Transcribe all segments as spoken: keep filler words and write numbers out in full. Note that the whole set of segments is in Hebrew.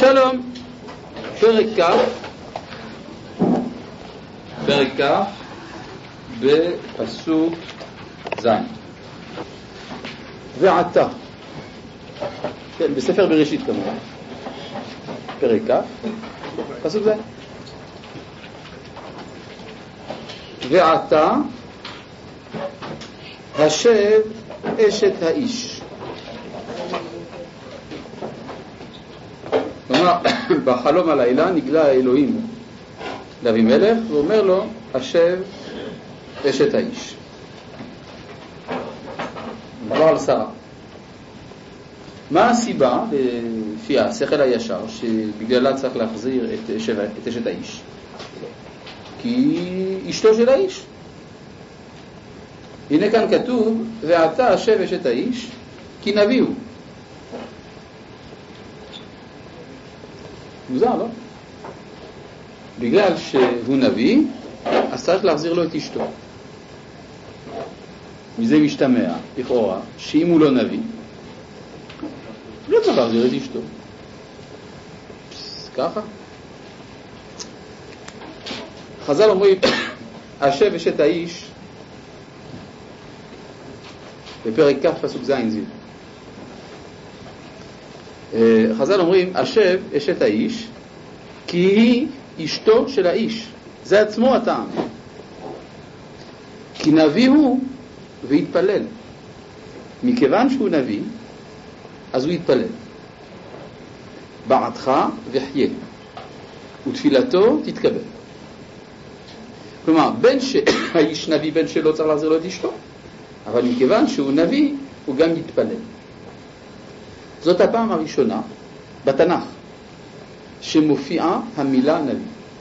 שלום, פרק כ', פרק כ' בפסוק ז'. ועתה, כן, בספר בראשית כמובן, פרק כ', פסוק ז'. ועתה השב אשת האיש. כלומר, בחלום הלילה נגלה האלוהים לאבימלך ואומר לו, השב אשת האיש. מדבר על שרה. מה הסיבה, לפי השכל הישר, שבגללה צריך להחזיר את, את אשת האיש? כי אשתו של האיש. הנה כאן כתוב, ועתה השב אשת האיש, כי נביא הוא. מוזר, לא? בגלל שהוא נביא, אז צריך להחזיר לו את אשתו. מזה משתמע, לכאורה, שאם הוא לא נביא, לא צריך להחזיר את אשתו. ככה. חז"ל אומרים, השב אשת האיש, בפרק כ' פסוק ז' זיו. חז"ל אומרים, השב אשת האיש, כי היא אשתו של האיש. זה עצמו הטעם. כי נביא הוא והתפלל. מכיוון שהוא נביא, אז הוא יתפלל. בעתך וחיה, ותפילתו תתקבל. כלומר, בין שהאיש נביא, בין שלא צריך להחזיר לו את אשתו, אבל מכיוון שהוא נביא, הוא גם יתפלל. זאת הפעם הראשונה בתנ"ך שמופיעה המילה נביא.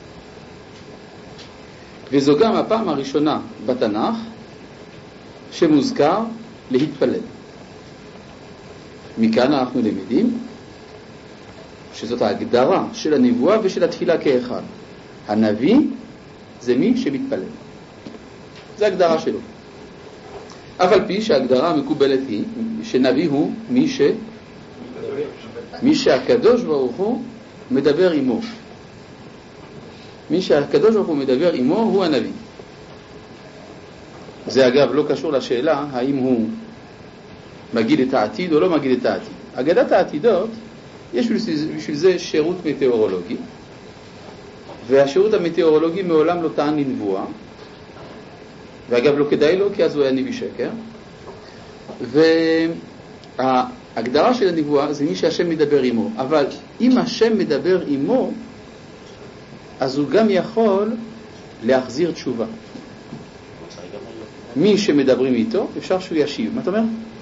וזו גם הפעם הראשונה בתנ"ך שמוזכר להתפלל. מכאן אנחנו למדים שזאת ההגדרה של הנבואה ושל התפילה כאחד. הנביא זה מי שמתפלל. זו ההגדרה שלו. אף על פי שההגדרה המקובלת היא שנביא הוא מי ש... מי שהקדוש ברוך הוא מדבר עמו. מי שהקדוש ברוך הוא מדבר עמו הוא הנביא. זה אגב לא קשור לשאלה האם הוא מגיד את העתיד או לא מגיד את העתיד. אגדת העתידות, יש בשביל זה שירות מטאורולוגי, והשירות המטאורולוגי מעולם לא טען לנבואה, ואגב לא כדאי לו כי אז הוא היה נביא שקר. וההגדרה של הנבואה זה מי שהשם מדבר עמו, אבל אם השם מדבר עמו, אז הוא גם יכול להחזיר תשובה. מי שמדברים איתו אפשר שהוא ישיב. מה אתה אומר?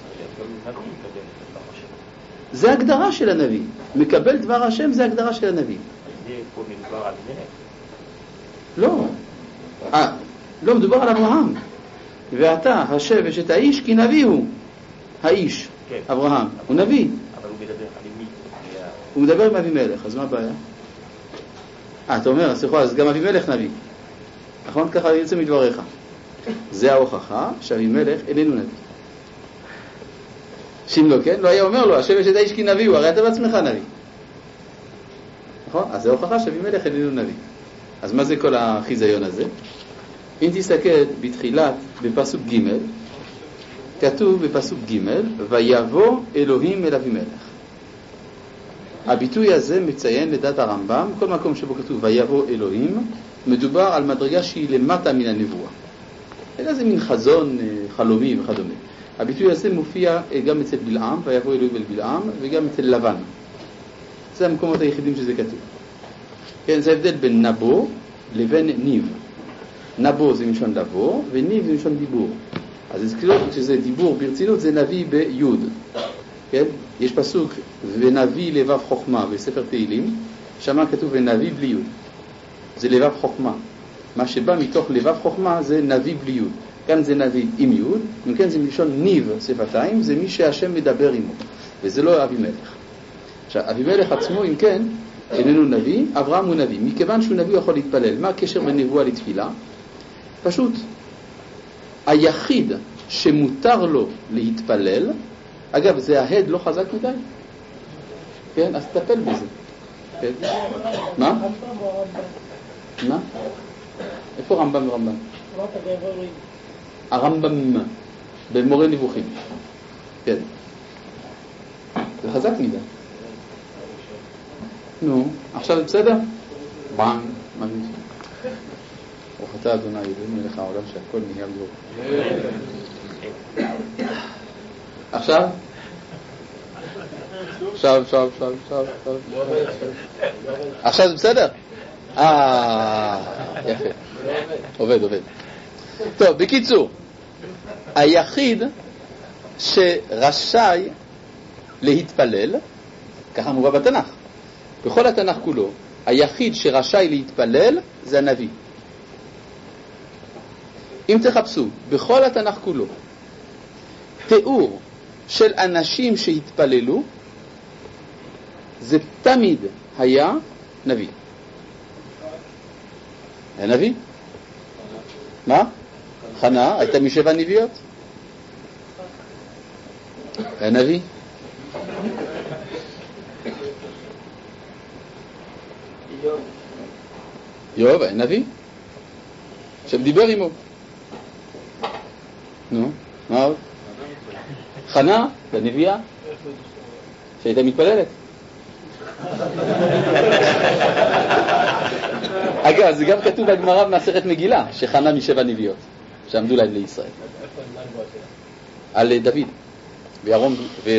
זה הגדרה של הנביא. מקבל דבר השם זה הגדרה של הנביא. לא. אה, לא מדובר על אברהם. ואתה השב אשת האיש כי נביא הוא. האיש, אברהם, הוא נביא. אבל הוא מדבר על מי? הוא מדבר עם אבימלך, אז מה הבעיה? אה, אתה אומר, סליחה, אז גם אבימלך נביא. נכון? ככה יוצא מדבריך. זה ההוכחה שאבימלך איננו נביא. שאם לא כן, לא היה אומר לו, השב אשת האיש כי נביא הוא, הרי אתה בעצמך נביא. נכון? אז זה ההוכחה שאבימלך איננו נביא. אז מה זה כל החיזיון הזה? אם תסתכל בתחילת, בפסוק ג', כתוב בפסוק ג', ויבוא אלוהים אל אבימלך. הביטוי הזה מציין לדעת הרמב"ם, כל מקום שבו כתוב ויבוא אלוהים, מדובר על מדרגה שהיא למטה מן הנבואה. אלא זה מין חזון חלומי וכדומה. הביטוי הזה מופיע גם אצל בלעם, ויבוא אלוהים אל בלעם, וגם אצל לבן. זה המקומות היחידים שזה כתוב. כן, זה הבדל בין נבו לבין ניב. נבו זה מלשון לבוא, וניב זה מלשון דיבור. אז כשזה דיבור ברצינות זה נביא ביוד. כן? יש פסוק ונביא לבב חוכמה בספר תהילים, שמה כתוב ונביא בלי יוד. זה לבב חוכמה. מה שבא מתוך לבב חוכמה זה נביא בלי יוד. כאן זה נביא עם יוד, וכן זה מלשון ניב שפתיים, זה מי שהשם מדבר עמו. וזה לא אבימלך. עכשיו, אבימלך עצמו, אם כן, איננו נביא, אברהם הוא נביא. מכיוון שהוא נביא הוא יכול להתפלל. מה הקשר בין נבואה לתפילה? פשוט, היחיד שמותר לו להתפלל, אגב, זה ההד לא חזק מדי, כן? אז תטפל בזה. כן. מה? מה? איפה רמב"ם ורמב"ם? הרמב"ם במורה נבוכים. כן. זה חזק מדי. נו, עכשיו זה בסדר? בנג, מה זה? ברוך אתה אדוני אלוהינו מלך העולם שהכל נהיה בדברו. עכשיו? עכשיו, עכשיו, עכשיו, עכשיו, עכשיו. עכשיו זה בסדר? אה, יפה. עובד, עובד. טוב, בקיצור, היחיד שרשאי להתפלל, ככה מובא בתנ"ך, בכל התנ"ך כולו, היחיד שרשאי להתפלל זה הנביא. אם תחפשו, בכל התנ"ך כולו, תיאור של אנשים שהתפללו, זה תמיד היה נביא. היה נביא? מה? חנה, הייתה משבע נביאות? היה נביא? יוב, היה נביא? שם דיבר עמו. נו, מה עוד? חנה, לנביאה, שהייתה מתפללת. אגב, זה גם כתוב בגמרא במסכת מגילה, שחנה משבע נביאות, שעמדו להם לישראל. על דוד. וירום,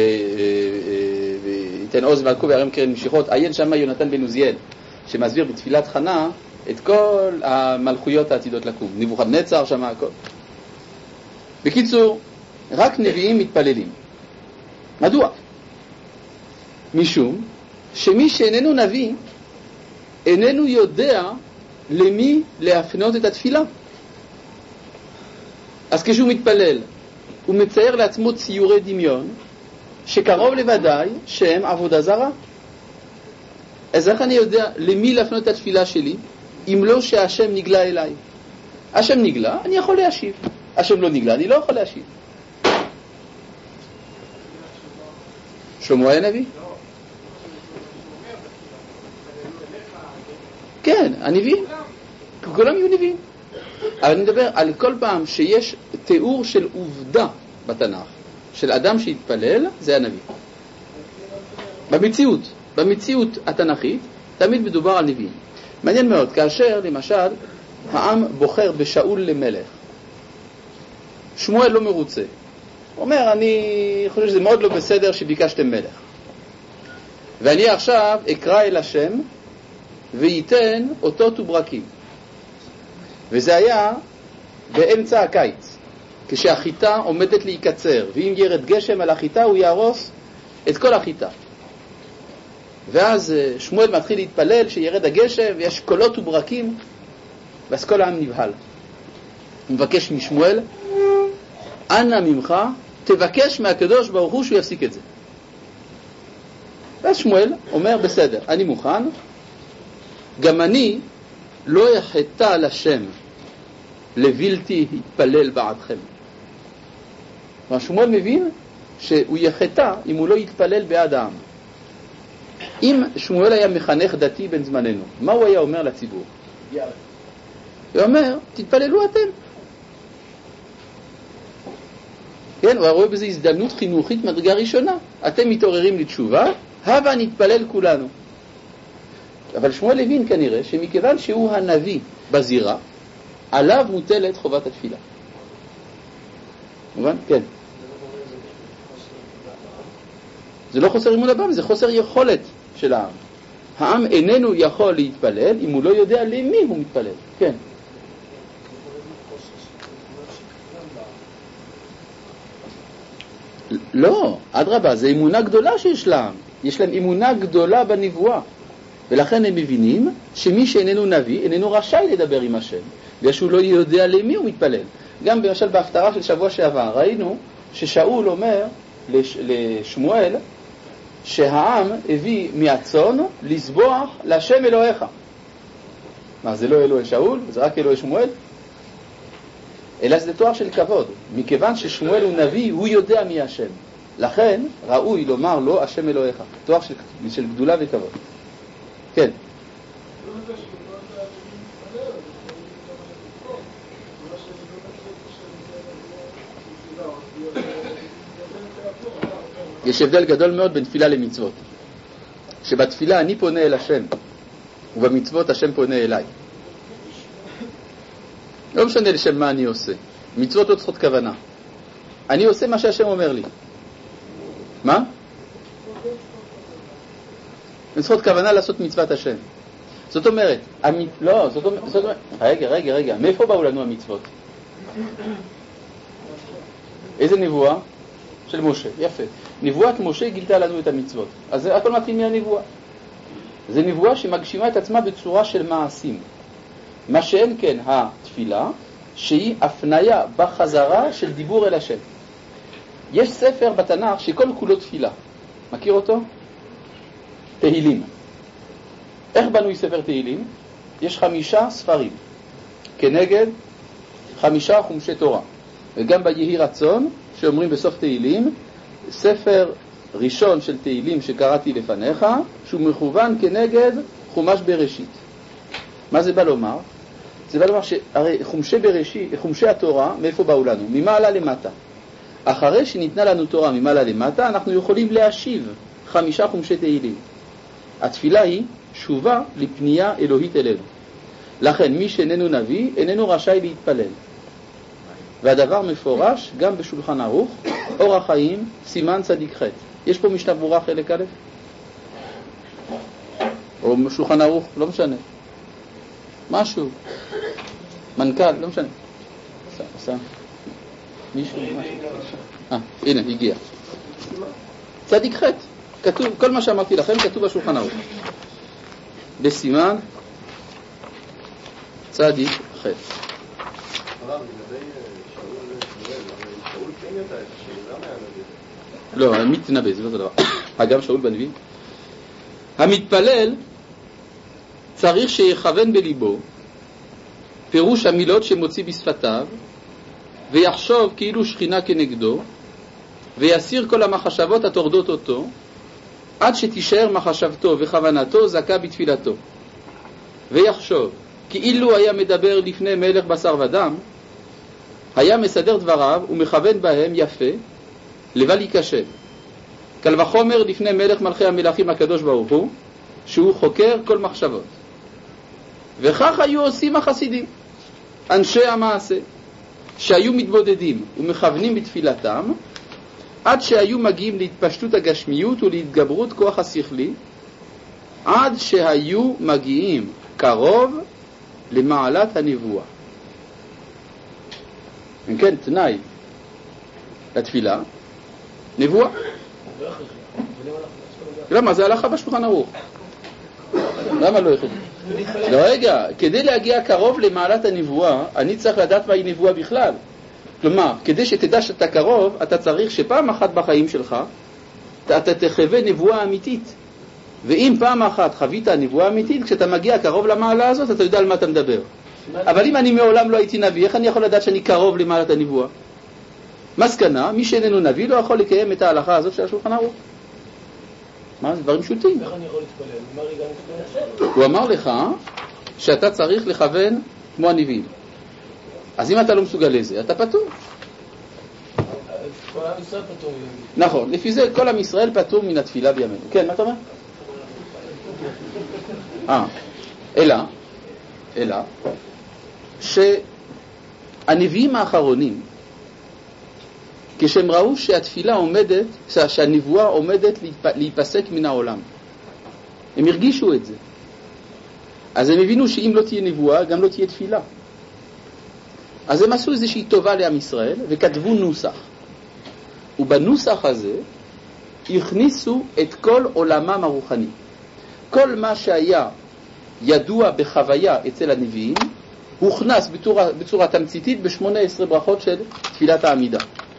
ויתן עוז מלכו וירם קרן משיכות. עיין שמה יונתן בן עוזיאל, שמסביר בתפילת חנה את כל המלכויות העתידות לקום. נבוכדנצר שמה הכל. בקיצור, רק נביאים מתפללים. מדוע? משום שמי שאיננו נביא איננו יודע למי להפנות את התפילה. אז כשהוא מתפלל הוא מצייר לעצמו ציורי דמיון שקרוב לוודאי שהם עבודה זרה. אז איך אני יודע למי להפנות את התפילה שלי אם לא שהשם נגלה אליי? השם נגלה, אני יכול להשיב. השם לא נגלה, אני לא יכול להשיב. שלמה היה נביא? כן, הנביאים. כולם יהיו נביאים. אבל אני מדבר על כל פעם שיש תיאור של עובדה בתנ"ך, של אדם שהתפלל, זה הנביא. במציאות, במציאות התנ"כית, תמיד מדובר על נביאים. מעניין מאוד, כאשר למשל העם בוחר בשאול למלך, שמואל לא מרוצה. הוא אומר, אני חושב שזה מאוד לא בסדר שביקשתם מלך. ואני עכשיו אקרא אל השם וייתן אותות וברקים. וזה היה באמצע הקיץ, כשהחיטה עומדת להיקצר, ואם ירד גשם על החיטה הוא יהרוס את כל החיטה. ואז שמואל מתחיל להתפלל שירד הגשם ויש קולות וברקים, ואז כל העם נבהל. הוא מבקש משמואל, אנא ממך תבקש מהקדוש ברוך הוא שהוא יפסיק את זה. ואז שמואל אומר, בסדר, אני מוכן, גם אני לא יחטא לשם לבלתי יתפלל בעדכם. שמואל מבין שהוא יחטא אם הוא לא יתפלל בעד העם. אם שמואל היה מחנך דתי בן זמננו, מה הוא היה אומר לציבור? הוא אומר, תתפללו אתם. כן, הוא רואה בזה הזדמנות חינוכית מדרגה ראשונה. אתם מתעוררים לתשובה, הבה נתפלל כולנו. אבל שמואל הבין כנראה שמכיוון שהוא הנביא בזירה, עליו מוטלת חובת התפילה. מובן? כן. זה לא חוסר אמון הבם, זה חוסר יכולת של העם. העם איננו יכול להתפלל אם הוא לא יודע למי הוא מתפלל. כן. לא, אדרבה, זה אמונה גדולה שיש להם. יש להם אמונה גדולה בנבואה. ולכן הם מבינים שמי שאיננו נביא איננו רשאי לדבר עם השם, ושהוא לא יודע למי הוא מתפלל. גם למשל בהפטרה של שבוע שעבר ראינו ששאול אומר לש, לשמואל שהעם הביא מהצאן לסבוח להשם אלוהיך. מה, זה לא אלוהי שאול? זה רק אלוהי שמואל? אלא זה תואר של כבוד. מכיוון ששמואל הוא נביא, הוא יודע מי השם. לכן ראוי לומר לו השם אלוהיך. תואר של, של גדולה וכבוד. כן. יש הבדל גדול מאוד בין תפילה למצוות. שבתפילה אני פונה אל השם, ובמצוות השם פונה אליי. לא משנה לשם מה אני עושה. מצוות לא צריכות כוונה. אני עושה מה שהשם אומר לי. מה? צריכות כוונה לעשות מצוות השם. זאת אומרת, המצ... לא, זאת אומרת, זאת אומרת, רגע, רגע, רגע, מאיפה באו לנו המצוות? איזה נבואה? של משה, יפה. נבואת משה גילתה לנו את המצוות. אז זה הכל מתחיל מהנבואה. זה נבואה שמגשימה את עצמה בצורה של מעשים. מה שאין כן התפילה, שהיא הפניה בחזרה של דיבור אל השם. יש ספר בתנ"ך שכל כולו תפילה. מכיר אותו? תהילים. איך בנוי ספר תהילים? יש חמישה ספרים, כנגד חמישה חומשי תורה. וגם ביהי רצון, שאומרים בסוף תהילים, ספר ראשון של תהילים שקראתי לפניך, שהוא מכוון כנגד חומש בראשית. מה זה בא לומר? זה בא לומר שהרי חומשי בראשית, חומשי התורה, מאיפה באו לנו? ממעלה למטה. אחרי שניתנה לנו תורה ממעלה למטה, אנחנו יכולים להשיב חמישה חומשי תהילים. התפילה היא שובה לפנייה אלוהית אלינו. לכן מי שאיננו נביא איננו רשאי להתפלל. והדבר מפורש גם בשולחן ערוך, אור החיים, סימן צדיק ח'. יש פה משנה ברורה חלק א'? או שולחן ערוך, לא משנה. משהו. מנכ"ל, לא משנה. עשה, עשה. מישהו, משהו. אה, הנה, הגיע. צדיק ח'. כתוב, כל מה שאמרתי לכם כתוב בשולחן ערוך. בסימן צדיק ח'. לא, המתנבא, זה לא דבר. אגב, שאול בנביא. המתפלל צריך שיכוון בליבו פירוש המילות שמוציא בשפתיו, ויחשוב כאילו שכינה כנגדו, ויסיר כל המחשבות התורדות אותו, עד שתישאר מחשבתו וכוונתו זכה בתפילתו. ויחשוב, כאילו היה מדבר לפני מלך בשר ודם, היה מסדר דבריו ומכוון בהם יפה, לבל ייכשל. קל וחומר לפני מלך מלכי המלכים הקדוש ברוך הוא, שהוא חוקר כל מחשבות. וכך היו עושים החסידים, אנשי המעשה, שהיו מתבודדים ומכוונים בתפילתם, עד שהיו מגיעים להתפשטות הגשמיות ולהתגברות כוח השכלי, עד שהיו מגיעים קרוב למעלת הנבואה. אם כן, תנאי לתפילה, נבואה. למה? זה הלכה בשולחן ערוך. למה לא יכול? לא, רגע, כדי להגיע קרוב למעלת הנבואה, אני צריך לדעת מהי נבואה בכלל. כלומר, כדי שתדע שאתה קרוב, אתה צריך שפעם אחת בחיים שלך, אתה תחווה נבואה אמיתית. ואם פעם אחת חווית נבואה אמיתית, כשאתה מגיע קרוב למעלה הזאת, אתה יודע על מה אתה מדבר. אבל אם אני מעולם לא הייתי נביא, איך אני יכול לדעת שאני קרוב למעלת הנבואה? מסקנה, מי שאיננו נביא לא יכול לקיים את ההלכה הזאת של השולחן ערוך. מה? זה דברים פשוטים. איך אני יכול להתפלל? הוא אמר לך שאתה צריך לכוון כמו הנביאים. אז אם אתה לא מסוגל לזה, אתה פטור. כל עם ישראל פטור. נכון, לפי זה כל עם ישראל פטור מן התפילה בימינו. כן, מה אתה אומר? אה, אלא, אלא, שהנביאים האחרונים, כשהם ראו שהתפילה עומדת, שהנבואה עומדת להיפסק מן העולם, הם הרגישו את זה. אז הם הבינו שאם לא תהיה נבואה, גם לא תהיה תפילה. אז הם עשו איזושהי טובה לעם ישראל, וכתבו נוסח. ובנוסח הזה הכניסו את כל עולמם הרוחני. כל מה שהיה ידוע בחוויה אצל הנביאים, הוכנס בצורה, בצורה תמציתית ב-שמונה עשרה ברכות של תפילת העמידה.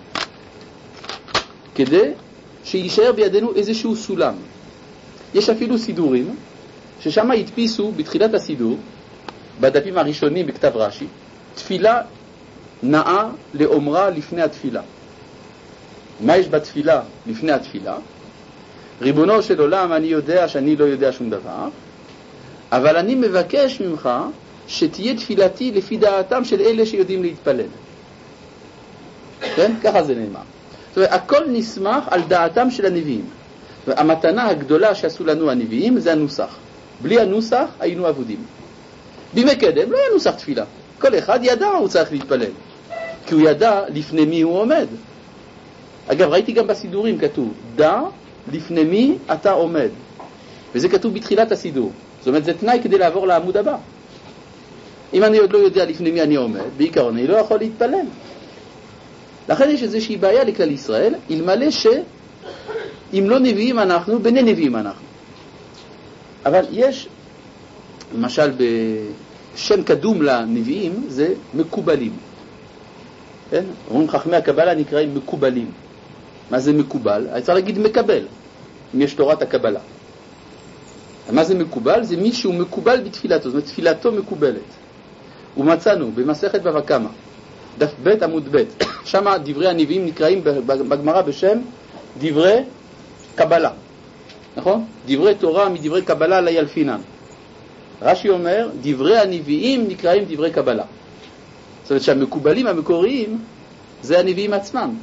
כדי שישאר בידינו איזשהו סולם. יש אפילו סידורים, ששם הדפיסו בתחילת הסידור, בדפים הראשונים בכתב רש"י, תפילה נאה לאומרה לפני התפילה. מה יש בתפילה לפני התפילה? ריבונו של עולם, אני יודע שאני לא יודע שום דבר, אבל אני מבקש ממך שתהיה תפילתי לפי דעתם של אלה שיודעים להתפלל. כן? ככה זה נאמר. זאת אומרת, הכל נסמך על דעתם של הנביאים. והמתנה הגדולה שעשו לנו הנביאים זה הנוסח. בלי הנוסח היינו עבודים. בימי קדם לא היה נוסח תפילה. כל אחד ידע הוא צריך להתפלל. כי הוא ידע לפני מי הוא עומד. אגב, ראיתי גם בסידורים כתוב, דע לפני מי אתה עומד. וזה כתוב בתחילת הסידור. זאת אומרת, זה תנאי כדי לעבור לעמוד הבא. אם אני עוד לא יודע לפני מי אני עומד, בעיקרון אני לא יכול להתפלל. לכן יש איזושהי בעיה לכלל ישראל, אלמלא שאם לא נביאים אנחנו, בני נביאים אנחנו. אבל יש, למשל בשם קדום לנביאים, זה מקובלים. כן? אומרים חכמי הקבלה נקראים מקובלים. מה זה מקובל? אני צריך להגיד מקבל, אם יש תורת הקבלה. מה זה מקובל? זה מי שהוא מקובל בתפילתו, זאת אומרת תפילתו מקובלת. ומצאנו במסכת בבא קמא, דף ב' עמוד ב', שם דברי הנביאים נקראים בגמרא בשם דברי קבלה. נכון? דברי תורה מדברי קבלה לא ילפינן. רש"י אומר, דברי הנביאים נקראים דברי קבלה. זאת אומרת שהמקובלים המקוריים זה הנביאים עצמם.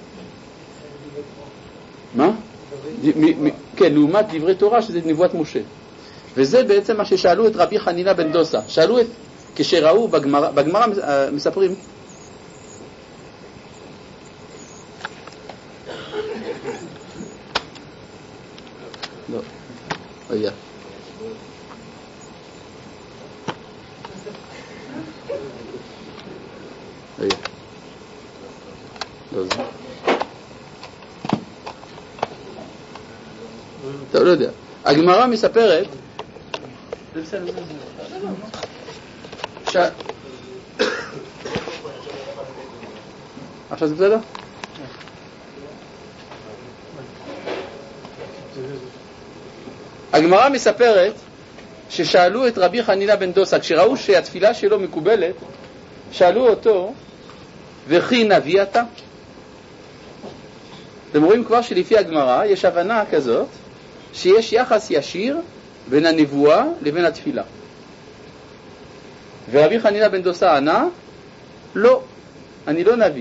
מה? כן, לעומת דברי תורה שזה נבואת משה. וזה בעצם מה ששאלו את רבי חנינה בן דוסה. שאלו את, כשראו בגמרא, בגמרא מספרים, לא, היה. היה. לא זה. טוב, לא יודע. הגמרא מספרת זה בסדר, זה בסדר. עכשיו זה בסדר? הגמרא מספרת ששאלו את רבי חנינה בן דוסה, כשראו שהתפילה שלו מקובלת, שאלו אותו, וכי נביא אתה? אתם רואים כבר שלפי הגמרא יש הבנה כזאת, שיש יחס ישיר בין הנבואה לבין התפילה. ורבי חנינה בן דוסה ענה, לא, אני לא נביא,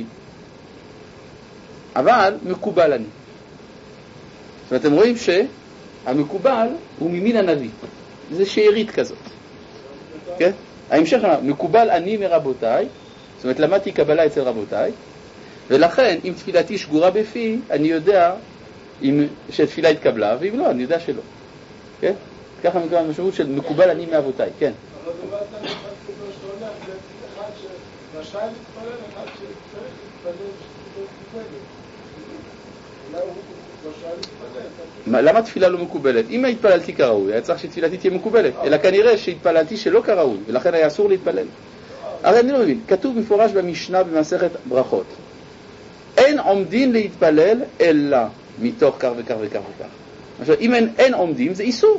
אבל מקובל אני. ואתם רואים שהמקובל הוא ממין הנביא. זה שארית כזאת. כן? ההמשך אמר, מקובל אני מרבותיי, זאת אומרת למדתי קבלה אצל רבותיי, ולכן אם תפילתי שגורה בפי, אני יודע אם שתפילה התקבלה, ואם לא, אני יודע שלא. כן? ככה מקבל המשמעות של מקובל אני מאבותיי. כן. אבל זה לא אתה אחד כזו שעולה, זה אחד שרשאי להתפלל, אחד שצריך להתפלל, שצריך להתפלל. אולי הוא רשאי להתפלל. למה תפילה לא מקובלת? אם התפללתי כראוי, היה צריך שתפילתי תהיה מקובלת, אלא כנראה שהתפללתי שלא כראוי, ולכן היה אסור להתפלל. הרי אני לא מבין, כתוב מפורש במשנה במסכת ברכות, אין עומדים להתפלל אלא מתוך כך וכך וכך וכך. עכשיו, אם אין, אין עומדים, זה איסור.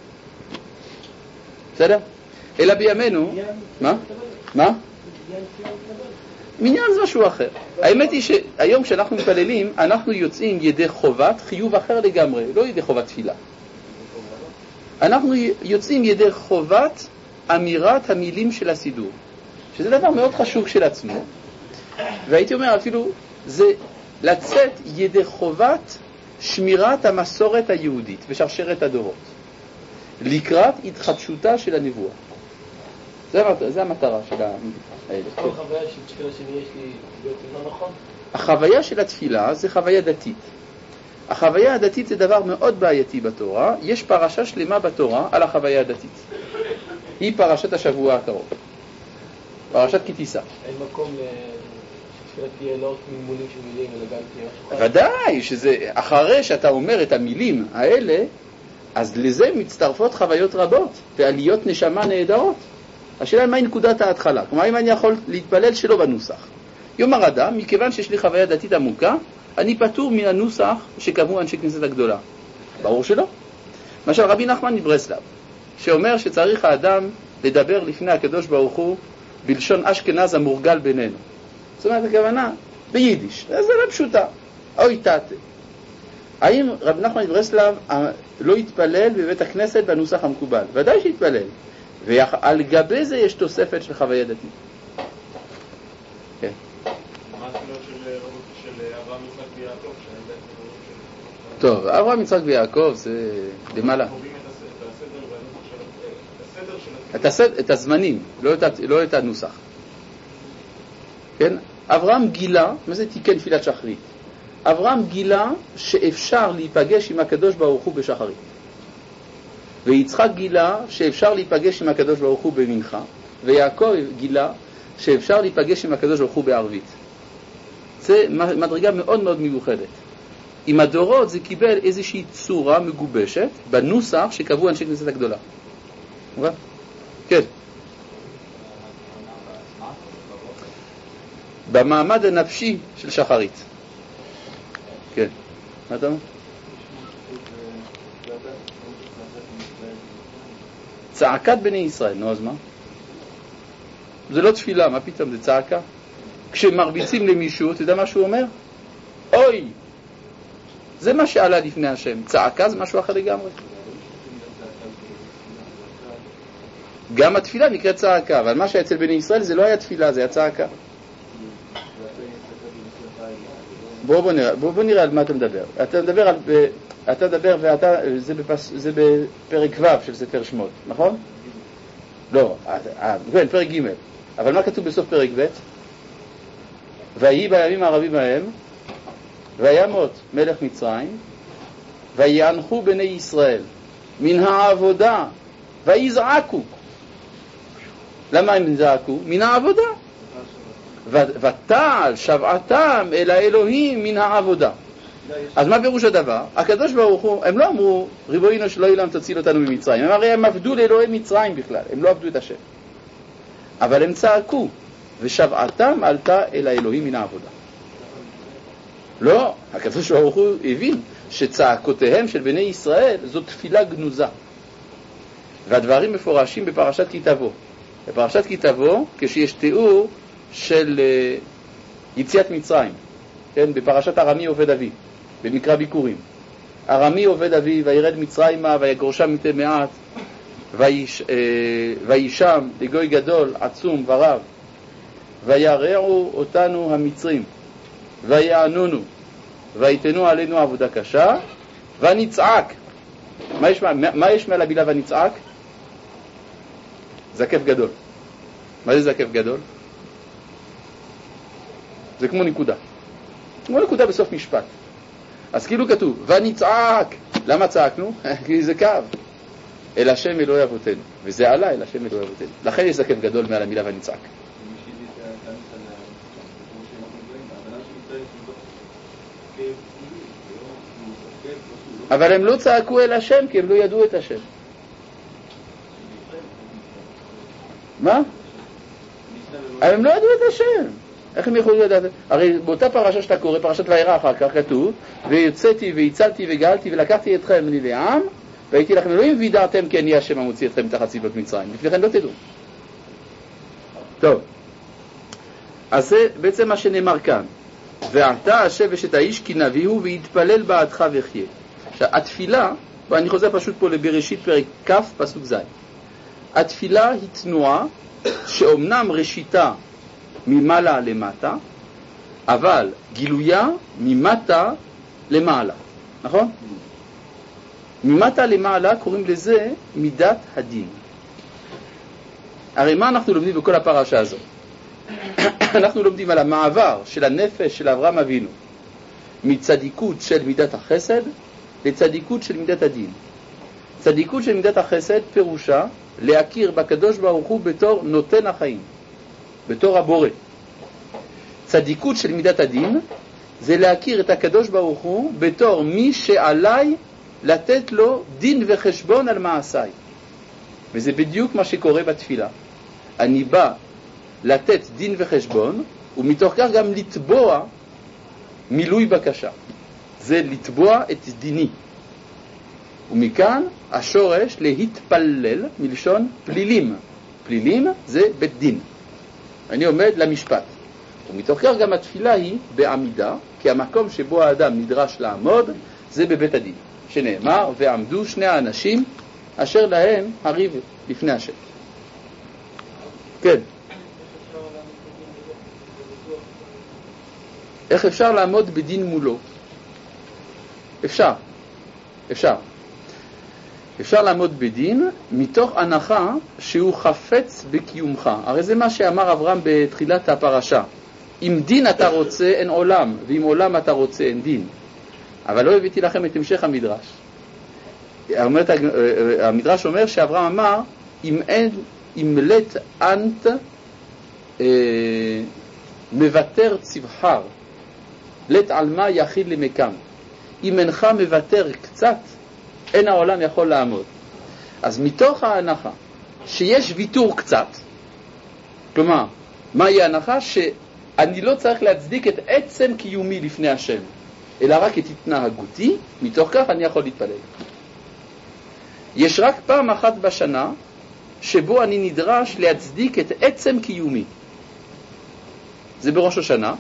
בסדר? אלא בימינו, מה? מה? מניין זה משהו אחר. האמת היא שהיום כשאנחנו מתפללים, אנחנו יוצאים ידי חובת חיוב אחר לגמרי, לא ידי חובת תפילה. אנחנו יוצאים ידי חובת אמירת המילים של הסידור, שזה דבר מאוד חשוב של עצמו, והייתי אומר אפילו, זה לצאת ידי חובת שמירת המסורת היהודית ושרשרת הדורות, לקראת התחדשותה של הנבואה. זה, זה המטרה של האלה. כל חוויה של תפילה שלי יש לי להיות לא נכון? החוויה של התפילה זה חוויה דתית. החוויה הדתית זה דבר מאוד בעייתי בתורה. יש פרשה שלמה בתורה על החוויה הדתית. היא פרשת השבוע הקרוב. פרשת כי תישא. אין מקום שתפילה תהיה לא מלמולים של מילים, אלא גם תהיה משהו חיים. ודאי, שזה אחרי שאתה אומר את המילים האלה, אז לזה מצטרפות חוויות רבות ועליות נשמה נהדרות. השאלה היא מהי נקודת ההתחלה. כלומר, אם אני יכול להתפלל שלא בנוסח. יאמר אדם, מכיוון שיש לי חוויה דתית עמוקה, אני פטור מן הנוסח שקבעו אנשי כנסת הגדולה. ברור שלא. למשל רבי נחמן מברסלב, שאומר שצריך האדם לדבר לפני הקדוש ברוך הוא בלשון אשכנז המורגל בינינו. זאת אומרת, הכוונה ביידיש. זה לא פשוטה. אוי תתה. האם רב נחמן מברסלב לא התפלל בבית הכנסת בנוסח המקובל? ודאי שהתפלל. ועל גבי זה יש תוספת של חוויה דתית. כן. מה הסגנון של אברהם, יצחק ויעקב? טוב, אברהם, יצחק ויעקב זה למעלה. את הזמנים, לא את הנוסח. כן? אברהם גילה, מה זה תיקן תפילת שחרית? אברהם גילה שאפשר להיפגש עם הקדוש ברוך הוא בשחרית. ויצחק גילה שאפשר להיפגש עם הקדוש ברוך הוא במנחה. ויעקב גילה שאפשר להיפגש עם הקדוש ברוך הוא בערבית. זה מדרגה מאוד מאוד מיוחדת. עם הדורות זה קיבל איזושהי צורה מגובשת בנוסח שקבעו אנשי כנסת הגדולה. מובן? כן. במעמד הנפשי של שחרית. כן. מה אתה אומר? צעקת בני ישראל, נו אז מה? זה לא תפילה, מה פתאום? זה צעקה. כשמרביצים למישהו, אתה יודע מה שהוא אומר? אוי! זה מה שעלה לפני השם. צעקה זה משהו אחר לגמרי. גם התפילה נקראת צעקה, אבל מה שאצל בני ישראל זה לא היה תפילה, זה היה צעקה. בואו בוא נראה, בוא, בוא נראה על מה אתה מדבר. אתה מדבר על, אתה מדבר ואתה, זה, בפס, זה בפרק ו' של ספר שמות, נכון? לא, כן, פרק ג'. אבל מה כתוב בסוף פרק ב'? ויהי בימים הערבים ההם, וימות מלך מצרים, ויענחו בני ישראל מן העבודה, ויזעקו. למה הם זעקו? מן העבודה. ותעל שבעתם אל האלוהים מן העבודה. אז מה פירוש הדבר? הקדוש ברוך הוא, הם לא אמרו ריבונו של עולם תציל אותנו ממצרים, הם הרי הם עבדו לאלוהי מצרים בכלל, הם לא עבדו את השם, אבל הם צעקו ושבעתם עלתה אל האלוהים מן העבודה. לא, הקדוש ברוך הוא הבין שצעקותיהם של בני ישראל זו תפילה גנוזה, והדברים מפורשים בפרשת כי תבוא. בפרשת כי תבוא, כשיש תיאור של uh, יציאת מצרים, כן? בפרשת ארמי עובד אבי, במקרא ביקורים. ארמי עובד אבי וירד מצרימה ויגורשם מתי מעט, ויש, uh, וישם לגוי גדול עצום ורב, וירעו אותנו המצרים, ויענונו, ויתנו עלינו עבודה קשה, ונצעק. מה יש, מה, מה יש מעל הבילה ונצעק? זקף גדול. מה זה זקף גדול? זה כמו נקודה. כמו נקודה בסוף משפט. אז כאילו כתוב, ונצעק. למה צעקנו? כי זה קו. אל השם אלוהי אבותינו. וזה עלה אל השם אלוהי אבותינו. לכן יש זקף גדול מעל המילה ונצעק. אבל הם לא צעקו אל השם כי הם לא ידעו את השם. מה? הם לא ידעו את השם. איך הם יכולים לדעת? הרי באותה פרשה שאתה קורא, פרשת וירא אחר כך כתוב, ויצאתי והצלתי וגאלתי ולקחתי אתכם מני לעם, והייתי לכם אלוהים וידעתם כי אני השם המוציא אתכם מתחת צבאות מצרים. לפניכם לא תדעו. טוב. אז זה בעצם מה שנאמר כאן. ואתה השב אשת האיש כי נביא הוא ויתפלל בעדך וחיה. עכשיו, התפילה, ואני חוזר פשוט פה לבראשית פרק כ' פסוק ז'. התפילה היא תנועה שאומנם ראשיתה ממעלה למטה, אבל גילויה ממטה למעלה. נכון? ממטה למעלה קוראים לזה מידת הדין. הרי מה אנחנו לומדים בכל הפרשה הזאת? אנחנו לומדים על המעבר של הנפש של אברהם אבינו מצדיקות של מידת החסד לצדיקות של מידת הדין. צדיקות של מידת החסד פירושה להכיר בקדוש ברוך הוא בתור נותן החיים, בתור הבורא. צדיקות של מידת הדין זה להכיר את הקדוש ברוך הוא בתור מי שעליי לתת לו דין וחשבון על מעשיי. וזה בדיוק מה שקורה בתפילה. אני בא לתת דין וחשבון, ומתוך כך גם לתבוע מילוי בקשה. זה לתבוע את דיני. ומכאן השורש להתפלל מלשון פלילים. פלילים זה בית דין. אני עומד למשפט. ומתוך כך גם התפילה היא בעמידה, כי המקום שבו האדם נדרש לעמוד זה בבית הדין, שנאמר, ועמדו שני האנשים אשר להם הריב לפני השם. כן. איך אפשר לעמוד בדין מולו? אפשר. אפשר. אפשר לעמוד בדין מתוך הנחה שהוא חפץ בקיומך. הרי זה מה שאמר אברהם בתחילת הפרשה. אם דין אתה רוצה אין עולם, ואם עולם אתה רוצה אין דין. אבל לא הבאתי לכם את המשך המדרש. המדרש אומר שאברהם אמר, אם אין, אם לת אנט אה, מבטר צבחר, לת עלמה יחיד למקם. אם אינך מבטר קצת, אין העולם יכול לעמוד. אז מתוך ההנחה שיש ויתור קצת, כלומר, מהי ההנחה? שאני לא צריך להצדיק את עצם קיומי לפני השם, אלא רק את התנהגותי, מתוך כך אני יכול להתפלל. יש רק פעם אחת בשנה שבו אני נדרש להצדיק את עצם קיומי. זה בראש השנה.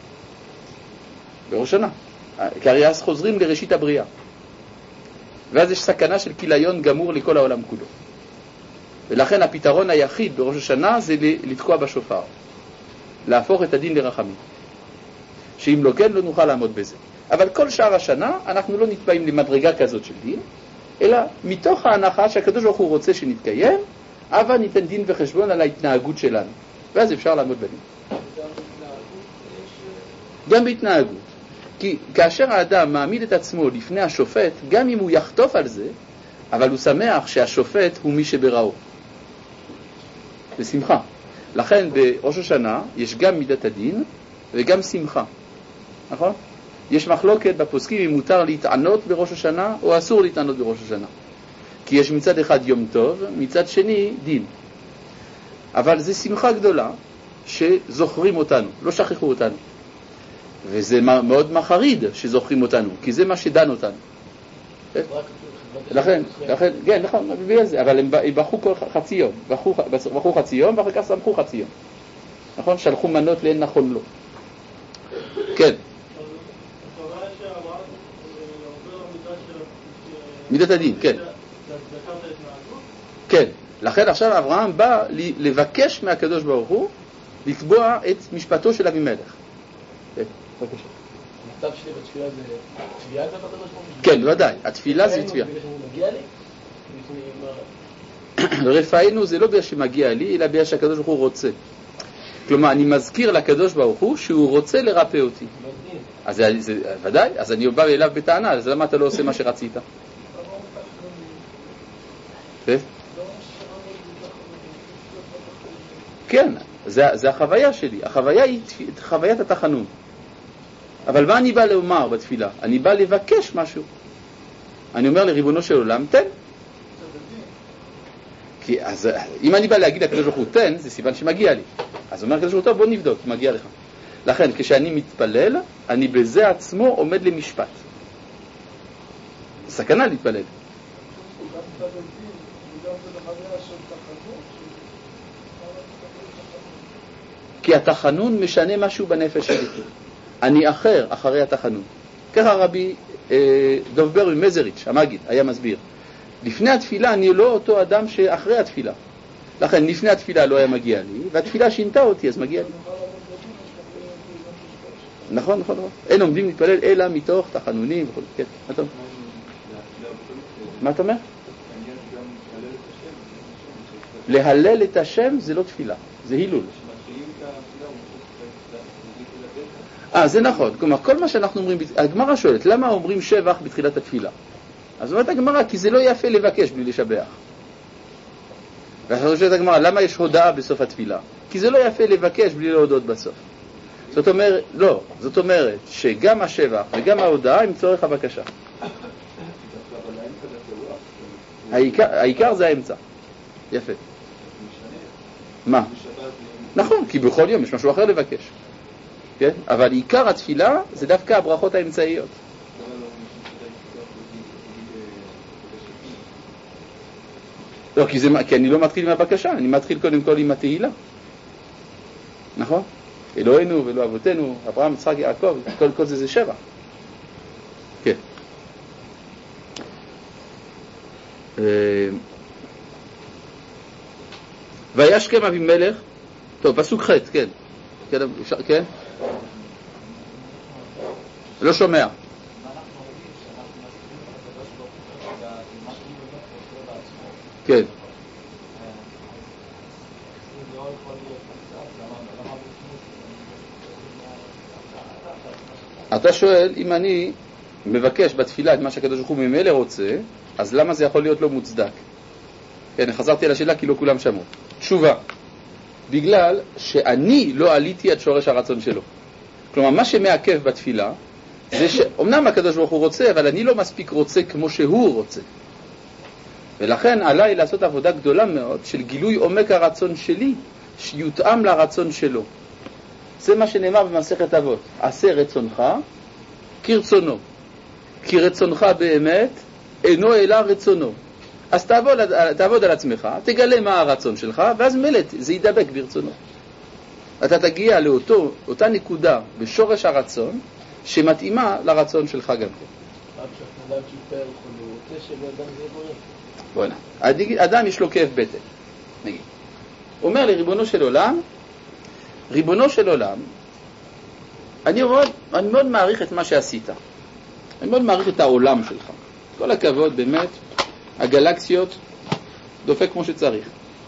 בראש השנה. כי הרי אז חוזרים לראשית הבריאה. ואז יש סכנה של כיליון גמור לכל העולם כולו. ולכן הפתרון היחיד בראש השנה זה לתקוע בשופר. להפוך את הדין לרחמים. שאם לא כן לא נוכל לעמוד בזה. אבל כל שאר השנה אנחנו לא נתבעים למדרגה כזאת של דין, אלא מתוך ההנחה שהקדוש ברוך הוא רוצה שנתקיים, אבל ניתן דין וחשבון על ההתנהגות שלנו. ואז אפשר לעמוד בדין. גם בהתנהגות. כי כאשר האדם מעמיד את עצמו לפני השופט, גם אם הוא יחטוף על זה, אבל הוא שמח שהשופט הוא מי שבראו. בשמחה. לכן בראש השנה יש גם מידת הדין וגם שמחה. נכון? יש מחלוקת בפוסקים אם מותר להתענות בראש השנה או אסור להתענות בראש השנה. כי יש מצד אחד יום טוב, מצד שני דין. אבל זה שמחה גדולה שזוכרים אותנו, לא שכחו אותנו. וזה מאוד מחריד שזוכרים אותנו, כי זה מה שדן אותנו. לכן, לכן, כן, נכון, בגלל זה, אבל הם בחרו כל חצי יום, בחרו חצי יום ואחר כך שמחו חצי יום. נכון? שלחו מנות לאין נכון לו. כן. מידת הדין, כן. כן. לכן עכשיו אברהם בא לבקש מהקדוש ברוך הוא לקבוע את משפטו של אבימלך. כן, בבקשה. המצב שלי בתפילה זה תביעה כלפי הקדוש ברוך הוא? כן, ודאי. התפילה זה תביעה. מגיע לי? רפאנו זה לא בגלל שמגיע לי, אלא בגלל שהקדוש ברוך הוא רוצה. כלומר, אני מזכיר לקדוש ברוך הוא שהוא רוצה לרפא אותי. אז זה, זה, ודאי, אז אני בא אליו בטענה, אז למה אתה לא עושה מה שרצית? כן, זה, זה החוויה שלי. החוויה היא חוויית התחנון. אבל מה אני בא לומר בתפילה? אני בא לבקש משהו. אני אומר לריבונו של עולם, תן. כי אז, אם אני בא להגיד לקדוש ברוך הוא תן, זה סימן שמגיע לי. אז אומר הקדוש ברוך הוא, טוב, בוא נבדוק, מגיע לך. לכן, כשאני מתפלל, אני בזה עצמו עומד למשפט. סכנה להתפלל. כי התחנון משנה משהו בנפש שלי. אני אחר, אחרי התחנון. ככה רבי אה, דוב בר ממזריץ', המגיד, היה מסביר. לפני התפילה אני לא אותו אדם שאחרי התפילה. לכן, לפני התפילה לא היה מגיע לי, והתפילה שינתה אותי, אז מגיע לי. נכון, נכון, נכון. אין עומדים להתפלל אלא מתוך תחנונים וכל. כן, מה אתה אומר? מה אתה אומר? להלל את השם זה לא תפילה, זה הילול. אה, זה נכון. כלומר, כל מה שאנחנו אומרים, הגמרא שואלת, למה אומרים שבח בתחילת התפילה? אז אומרת הגמרא, כי זה לא יפה לבקש בלי לשבח. ואחר שואלת הגמרא, למה יש הודעה בסוף התפילה? כי זה לא יפה לבקש בלי להודות בסוף. זאת אומרת, לא, זאת אומרת שגם השבח וגם ההודעה הם צורך הבקשה. העיקר, העיקר זה האמצע. יפה. מה? נכון, כי בכל יום יש משהו אחר לבקש. כן? אבל עיקר התפילה זה דווקא הברכות האמצעיות. לא, כי, זה, כי אני לא מתחיל עם הבקשה, אני מתחיל קודם כל עם התהילה. נכון? אלוהינו ולא אבותינו, אברהם, יצחק, יעקב, כל, כל זה זה שבע. כן. וישכם אבימלך, טוב, פסוק ח', כן, כן, כן? לא שומע. כן. אתה שואל, אם אני מבקש בתפילה את מה שהקדוש ברוך הוא ממילא רוצה, אז למה זה יכול להיות לא מוצדק? כן, חזרתי על השאלה כי לא כולם שמעו. תשובה, בגלל שאני לא עליתי עד שורש הרצון שלו. כלומר, מה שמעכב בתפילה, זה שאומנם הקדוש ברוך הוא רוצה, אבל אני לא מספיק רוצה כמו שהוא רוצה. ולכן עליי לעשות עבודה גדולה מאוד של גילוי עומק הרצון שלי, שיותאם לרצון שלו. זה מה שנאמר במסכת אבות. עשה רצונך כרצונו. כי רצונך באמת אינו אלא רצונו. אז תעבוד, תעבוד על עצמך, תגלה מה הרצון שלך, ואז מלט, זה ידבק ברצונו. אתה תגיע לאותו, אותה נקודה בשורש הרצון, שמתאימה לרצון שלך גם כן. רק כשאדם כיפר הוא רוצה שבאדם זה יבורך. בוא נע. אדם יש לו כאב בטן, נגיד. הוא אומר לי, ריבונו של עולם, ריבונו של עולם, אני מאוד, אני מאוד מעריך את מה שעשית. אני מאוד מעריך את העולם שלך. כל הכבוד, באמת, הגלקסיות דופק כמו שצריך.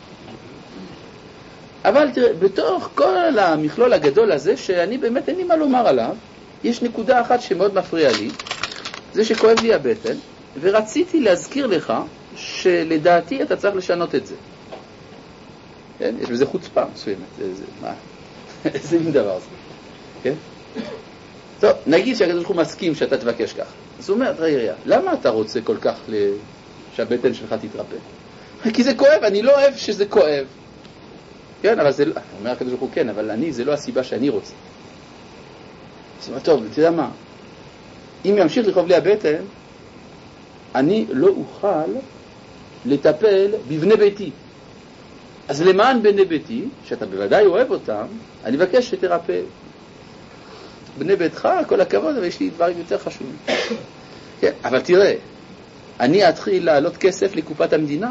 אבל תראה, בתוך כל המכלול הגדול הזה, שאני באמת אין לי מה לומר עליו, יש נקודה אחת שמאוד מפריע לי, זה שכואב לי הבטן, ורציתי להזכיר לך שלדעתי אתה צריך לשנות את זה. כן? יש בזה חוצפה מסוימת. איזה, מה? איזה מין דבר זה. כן? טוב, נגיד שהקדוש ברוך הוא מסכים שאתה תבקש כך. אז הוא אומר, תראה, למה אתה רוצה כל כך שהבטן שלך תתרפא? כי זה כואב, אני לא אוהב שזה כואב. כן, אבל זה לא... אומר הקדוש ברוך הוא, כן, אבל אני, זה לא הסיבה שאני רוצה. אז הוא אומר, טוב, אתה יודע מה? אם ימשיך לכאוב לי הבטן, אני לא אוכל לטפל בבני ביתי. אז למען בני ביתי, שאתה בוודאי אוהב אותם, אני מבקש שתרפא. בני ביתך, כל הכבוד, אבל יש לי דברים יותר חשובים. כן, אבל תראה, אני אתחיל לעלות כסף לקופת המדינה.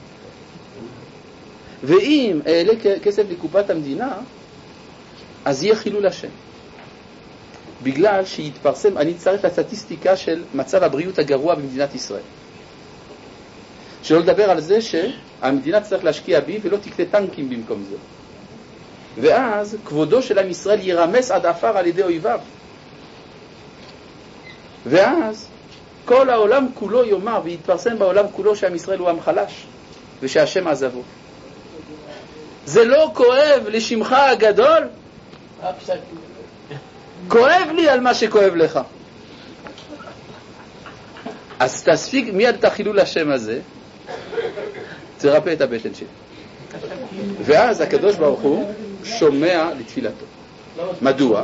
ואם אעלה כסף לקופת המדינה, אז יהיה חילול השם. בגלל שיתפרסם, אני צריך לסטטיסטיקה של מצב הבריאות הגרוע במדינת ישראל. שלא לדבר על זה שהמדינה צריך להשקיע בי ולא תקנה טנקים במקום זה. ואז כבודו של עם ישראל ירמס עד עפר על ידי אויביו. ואז כל העולם כולו יאמר ויתפרסם בעולם כולו שעם ישראל הוא עם חלש ושהשם עזבו. זה לא כואב לשמך הגדול? כואב לי על מה שכואב לך. אז תספיק מיד את החילול השם הזה, תרפא את הבטן שלי. ואז הקדוש ברוך הוא שומע לתפילתו. מדוע?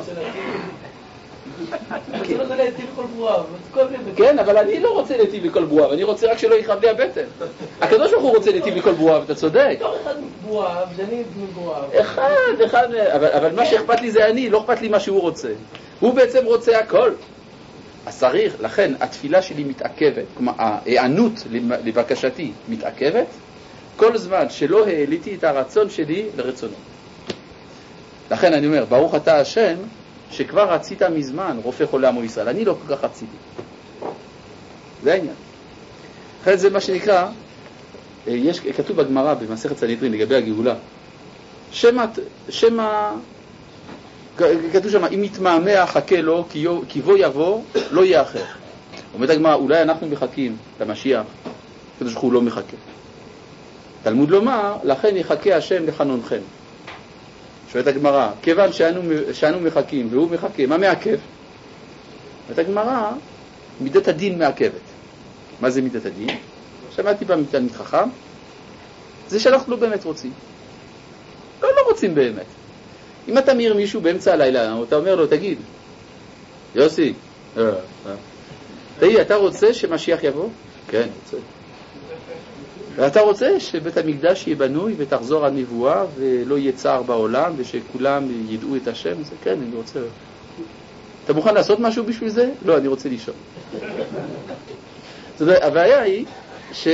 כן, אבל אני לא רוצה להיטיב לכל ברואיו, אני רוצה רק שלא יכאב לי הבטן. הקדוש ברוך הוא רוצה להיטיב לכל ברואיו, אתה צודק. לא אחד ברואיו, שאני ברואיו. אחד, אחד, אבל מה שאכפת לי זה אני, לא אכפת לי מה שהוא רוצה. הוא בעצם רוצה הכל. אז צריך, לכן התפילה שלי מתעכבת, כלומר ההיענות לבקשתי מתעכבת, כל זמן שלא העליתי את הרצון שלי לרצונו. לכן אני אומר, ברוך אתה השם, שכבר רצית מזמן רופא חולה עמו ישראל. אני לא כל כך רציתי. זה העניין. לכן זה מה שנקרא, יש, כתוב בגמרא במסכת סנהדרין לגבי הגאולה, שמה, שמה, כתוב שם, אם יתמהמה חכה לו, כי בוא יבוא, לא יאחר. אומרת הגמרא, אולי אנחנו מחכים למשיח, כתוב שהוא לא מחכה. תלמוד לומר, לכן יחכה השם לחנונכם. שואלת הגמרא, כיוון שאנו, שאנו מחכים והוא מחכה, מה מעכב? שואלת הגמרא, מידת הדין מעכבת. מה זה מידת הדין? שמעתי פעם מתלמיד חכם, זה שאנחנו לא באמת רוצים. לא, לא רוצים באמת. אם אתה מעיר מישהו באמצע הלילה, אתה אומר לו, תגיד, יוסי, אה, אה. תגיד, אתה רוצה שמשיח יבוא? כן, רוצה. ואתה רוצה שבית המקדש יהיה בנוי ותחזור הנבואה ולא יהיה צער בעולם ושכולם ידעו את השם? זה כן, אני רוצה. אתה מוכן לעשות משהו בשביל זה? לא, אני רוצה לישון. זאת אומרת, הבעיה היא ש...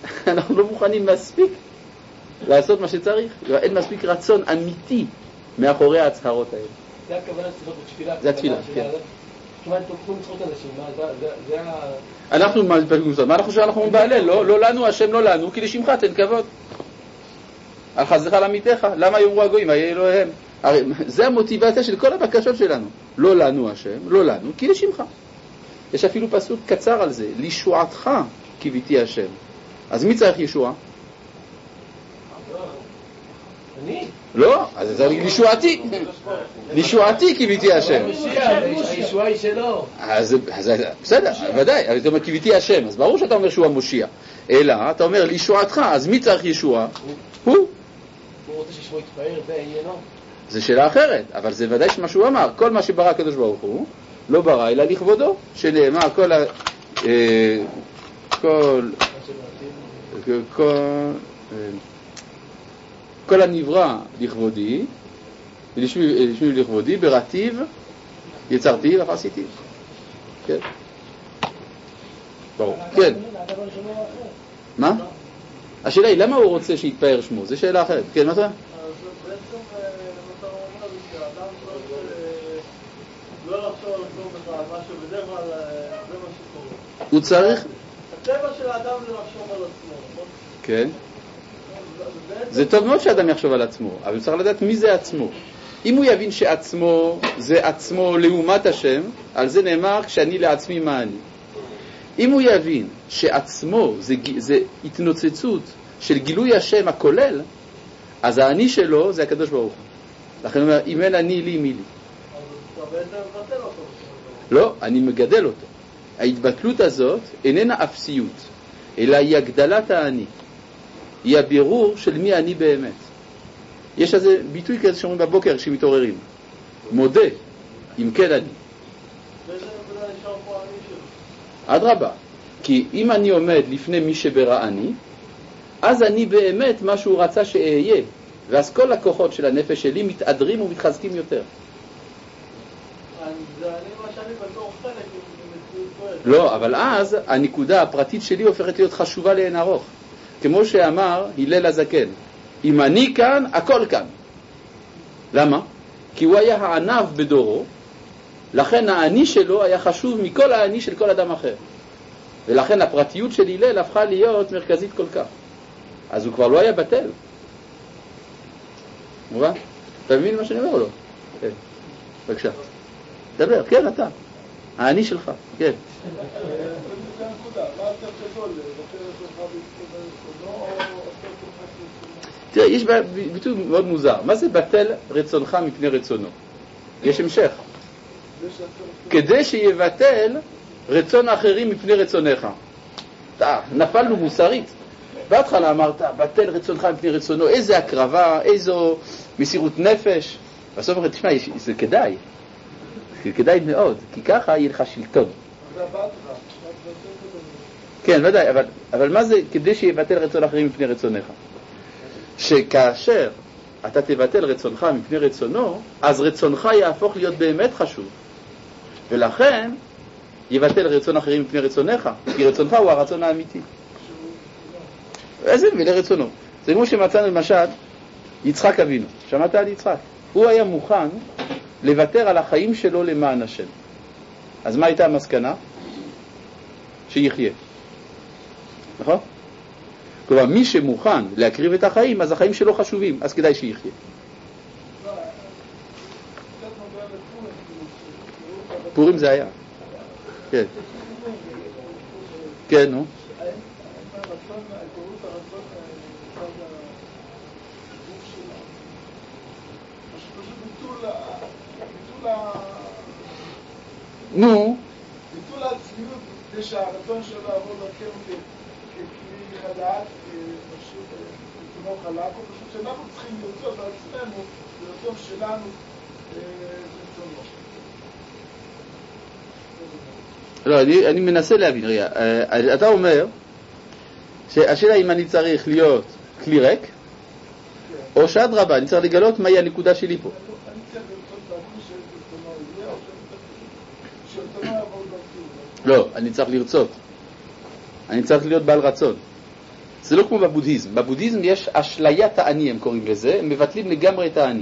אנחנו לא מוכנים מספיק לעשות מה שצריך. אין מספיק רצון אמיתי מאחורי ההצהרות האלה. זה הכוונה שצריך בתפילה. זה התפילה, כן. כמעט תוקפים צחוק אנשים, זה ה... אנחנו, מה אנחנו שאנחנו בהלל? לא לנו, השם לא לנו, כי לשמך תן כבוד. על חסדך לעמיתך, למה יאמרו הגויים, היה אלוהיהם? הרי זה המוטיבציה של כל הבקשות שלנו. לא לנו השם, לא לנו, כי לשמך. יש אפילו פסוק קצר על זה, לישועתך קיוויתי השם. אז מי צריך ישועה? אני? לא, אז זה לישועתי. לישועתי קיוויתי השם. הישועה היא שלו. אז בסדר, ודאי, אבל אתה אומר קיוויתי השם, אז ברור שאתה אומר שהוא המושיע. אלא, אתה אומר לישועתך, אז מי צריך ישועה? הוא. הוא רוצה ששמו יתפאר, זה עניינו. זה שאלה אחרת, אבל זה ודאי שמה שהוא אמר, כל מה שברא הקדוש ברוך הוא, לא ברא אלא לכבודו, שנאמר כל ה... כל... כל... כל הנברא לכבודי, לשמי לכבודי, ברטיב יצרתי ואף עשיתי. כן. ברור. כן. מה? השאלה היא, למה הוא רוצה שיתפאר שמו? זו שאלה אחרת. כן, מה אתה? הוא צריך... הטבע של האדם זה לחשוב על עצמו. כן. זה טוב מאוד שאדם יחשוב על עצמו, אבל צריך לדעת מי זה עצמו. אם הוא יבין שעצמו זה עצמו לעומת השם, על זה נאמר כשאני לעצמי מה אני. אם הוא יבין שעצמו זה, זה התנוצצות של גילוי השם הכולל, אז האני שלו זה הקדוש ברוך הוא. לכן הוא אומר, אם אין אני לי, מי לי. אז אתה בעצם מבטל אותו. לא, אני מגדל אותו. ההתבטלות הזאת איננה אפסיות, אלא היא הגדלת האני. היא הבירור של מי אני באמת. יש איזה ביטוי כזה שאומרים בבוקר כשמתעוררים. מודה, אם כן אני. באיזה נקודה נשאר פה האני שלו? אדרבה. כי אם אני עומד לפני מי שבראני, אז אני באמת מה שהוא רצה שאהיה. ואז כל הכוחות של הנפש שלי מתעדרים ומתחזקים יותר. זה אני מה שאני בתור חלק ממציאות. לא, אבל אז הנקודה הפרטית שלי הופכת להיות חשובה לאין ארוך. כמו שאמר הלל הזקן, אם אני כאן, הכל כאן. למה? כי הוא היה הענב בדורו, לכן האני שלו היה חשוב מכל האני של כל אדם אחר. ולכן הפרטיות של הלל הפכה להיות מרכזית כל כך. אז הוא כבר לא היה בטל. מובן? אתה מבין מה שאני אומר או לא? כן. בבקשה. דבר, כן, אתה. האני שלך, כן. תראה, יש ביטוי מאוד מוזר. מה זה בטל רצונך מפני רצונו? יש המשך. כדי שיבטל רצון האחרים מפני רצונך. נפלנו מוסרית. בהתחלה אמרת, בטל רצונך מפני רצונו. איזה הקרבה, איזו מסירות נפש. בסוף אומרת, תשמע, זה כדאי. זה כדאי מאוד, כי ככה יהיה לך שלטון. כן, ודאי, אבל, אבל מה זה כדי שיבטל רצון אחרים מפני רצונך? שכאשר אתה תבטל רצונך מפני רצונו, אז רצונך יהפוך להיות באמת חשוב. ולכן יבטל רצון אחרים מפני רצונך, כי רצונך הוא הרצון האמיתי. איזה מילה רצונו? זה כמו שמצאנו למשל יצחק אבינו. שמעת על יצחק? הוא היה מוכן לוותר על החיים שלו למען השם. אז מה הייתה המסקנה? שיחיה. נכון? כלומר, מי שמוכן להקריב את החיים, אז החיים שלו חשובים, אז כדאי שיחיה. פורים זה היה. כן. כן, נו. נו. ביטול העצמיות זה שהרצון שלו לעבוד דרכנו ככלי חדש, כמו חלק, או פשוט שאנחנו צריכים לרצות בעצמנו, לרצון שלנו לרצונו. לא, אני, אני מנסה להבין, רגע. אתה אומר שהשאלה אם אני צריך להיות כלי ריק, או שעד רבה, אני צריך לגלות מהי הנקודה שלי פה. אני צריך לרצות בעצמי שרצונו יהיה, או שרצונו יעבור דרכי. לא, אני צריך לרצות. אני צריך להיות בעל רצון. זה לא כמו בבודהיזם. בבודהיזם יש אשליית האני, הם קוראים לזה, הם מבטלים לגמרי את האני.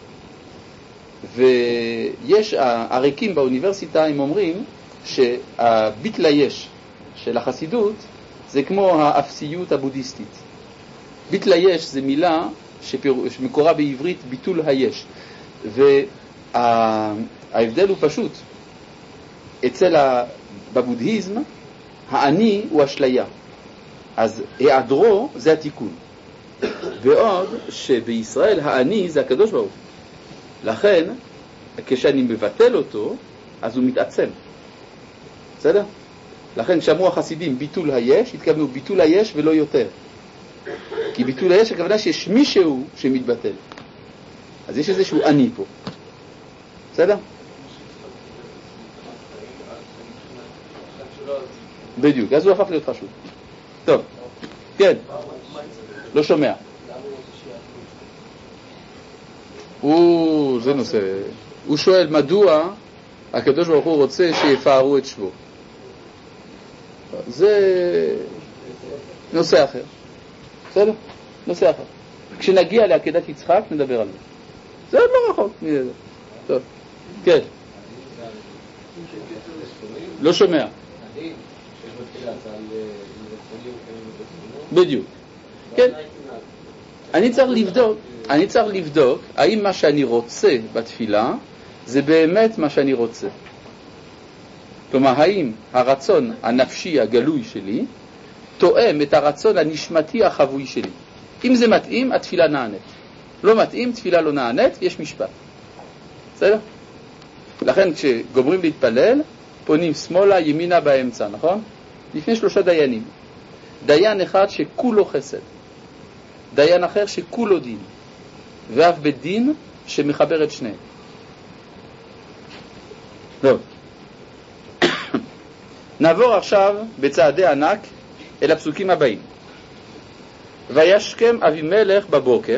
ויש, הריקים באוניברסיטה, הם אומרים שהביטל היש של החסידות זה כמו האפסיות הבודהיסטית. ביטל היש זה מילה שמקורה בעברית ביטול היש. וההבדל הוא פשוט. אצל ה... בבודהיזם האני הוא אשליה. אז היעדרו זה התיקון. ועוד שבישראל האני זה הקדוש ברוך הוא. לכן, כשאני מבטל אותו, אז הוא מתעצם. בסדר? לכן כשאמרו החסידים ביטול היש, התכוונו ביטול היש ולא יותר. כי ביטול היש הכוונה שיש מישהו שמתבטל. אז יש איזשהו אני פה. בסדר? בדיוק, אז הוא הפך להיות חשוב. טוב, כן. לא שומע. הוא, זה נושא. הוא שואל מדוע הקדוש ברוך הוא רוצה שיפארו את שבו. זה נושא אחר. בסדר? נושא אחר. כשנגיע לעקדת יצחק נדבר על זה. זה עוד לא רחוק. טוב. כן. לא שומע. בדיוק. כן. אני צריך לבדוק, אני צריך לבדוק האם מה שאני רוצה בתפילה זה באמת מה שאני רוצה. כלומר, האם הרצון הנפשי הגלוי שלי תואם את הרצון הנשמתי החבוי שלי. אם זה מתאים, התפילה נענית. לא מתאים, תפילה לא נענית, יש משפט. בסדר? לכן כשגומרים להתפלל, פונים שמאלה, ימינה, באמצע, נכון? לפני שלושה דיינים. דיין אחד שכולו חסד. דיין אחר שכולו דין. ואף בדין שמחבר את שניהם. טוב. נעבור עכשיו בצעדי ענק אל הפסוקים הבאים. וישכם אבימלך בבוקר,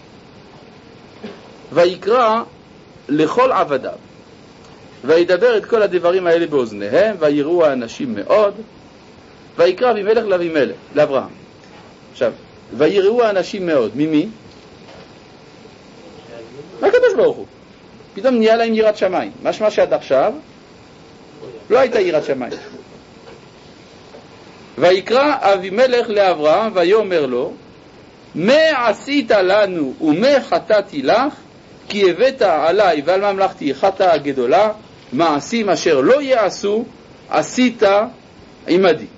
ויקרא לכל עבדיו, וידבר את כל הדברים האלה באוזניהם, ויראו האנשים מאוד, ויקרא אבימלך לאבימלך, לאברהם. עכשיו, ויראו האנשים מאוד, ממי? מהקדוש ברוך הוא. פתאום נהיה להם יראת שמיים. משמע שעד עכשיו לא הייתה יראת שמיים. ויקרא אבימלך לאברהם ויאמר לו, מה עשית לנו ומה חטאתי לך, כי הבאת עליי ועל ממלכתי חטאה גדולה, מעשים אשר לא יעשו עשית עמדי.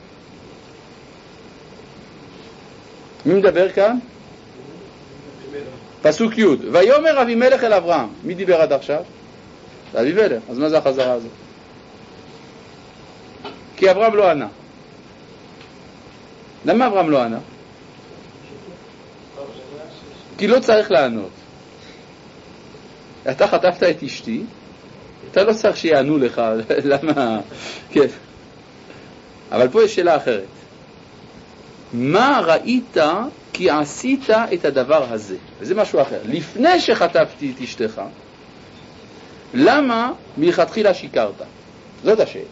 מי מדבר כאן? פסוק י'. ויאמר אבימלך אל אברהם. מי דיבר עד עכשיו? אבימלך. אז מה זה החזרה הזאת? כי אברהם לא ענה. למה אברהם לא ענה? כי לא צריך לענות. אתה חטפת את אשתי, אתה לא צריך שיענו לך. למה? כן. אבל פה יש שאלה אחרת. מה ראית כי עשית את הדבר הזה? וזה משהו אחר. לפני שחטפתי את אשתך, למה מלכתחילה שיקרת? זאת השאלה.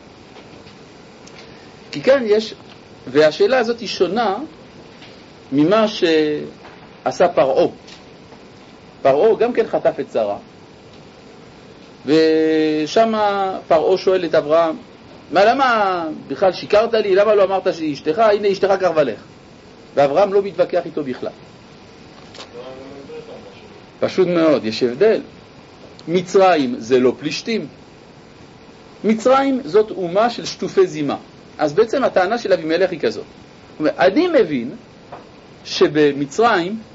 כי כאן יש, והשאלה הזאת היא שונה ממה שעשה פרעה. פרעה גם כן חטף את שרה, ושם פרעה שואל את אברהם, מה, למה בכלל שיקרת לי? למה לא אמרת שאשתך? הנה אשתך קרבה לך. ואברהם לא מתווכח איתו בכלל. פשוט מאוד, יש הבדל. מצרים זה לא פלישתים. מצרים זאת אומה של שטופי זימה. אז בעצם הטענה של אבימלך היא כזאת. אני מבין שבמצרים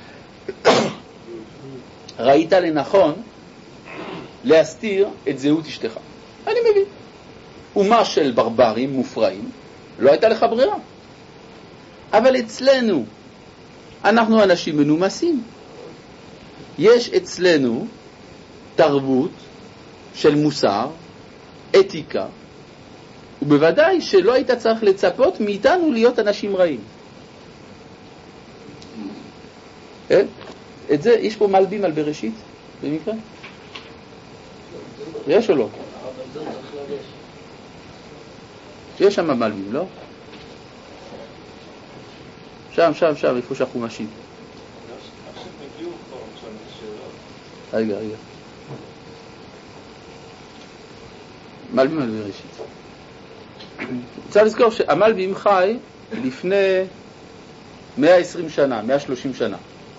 ראית לנכון להסתיר את זהות אשתך. אני מבין. אומה של ברברים מופרעים, לא הייתה לך ברירה. אבל אצלנו, אנחנו אנשים מנומסים. יש אצלנו תרבות של מוסר, אתיקה, ובוודאי שלא היית צריך לצפות מאיתנו להיות אנשים רעים. אה? את זה, יש פה מלבים על בראשית, במקרה? יש או לא? יש שם מלבים, לא? שם, שם, שם, איפה שהחומשים. רגע, רגע. מלבים על בראשית. צריך לזכור שהמלבים חי לפני מאה ועשרים שנה, מאה ושלושים שנה.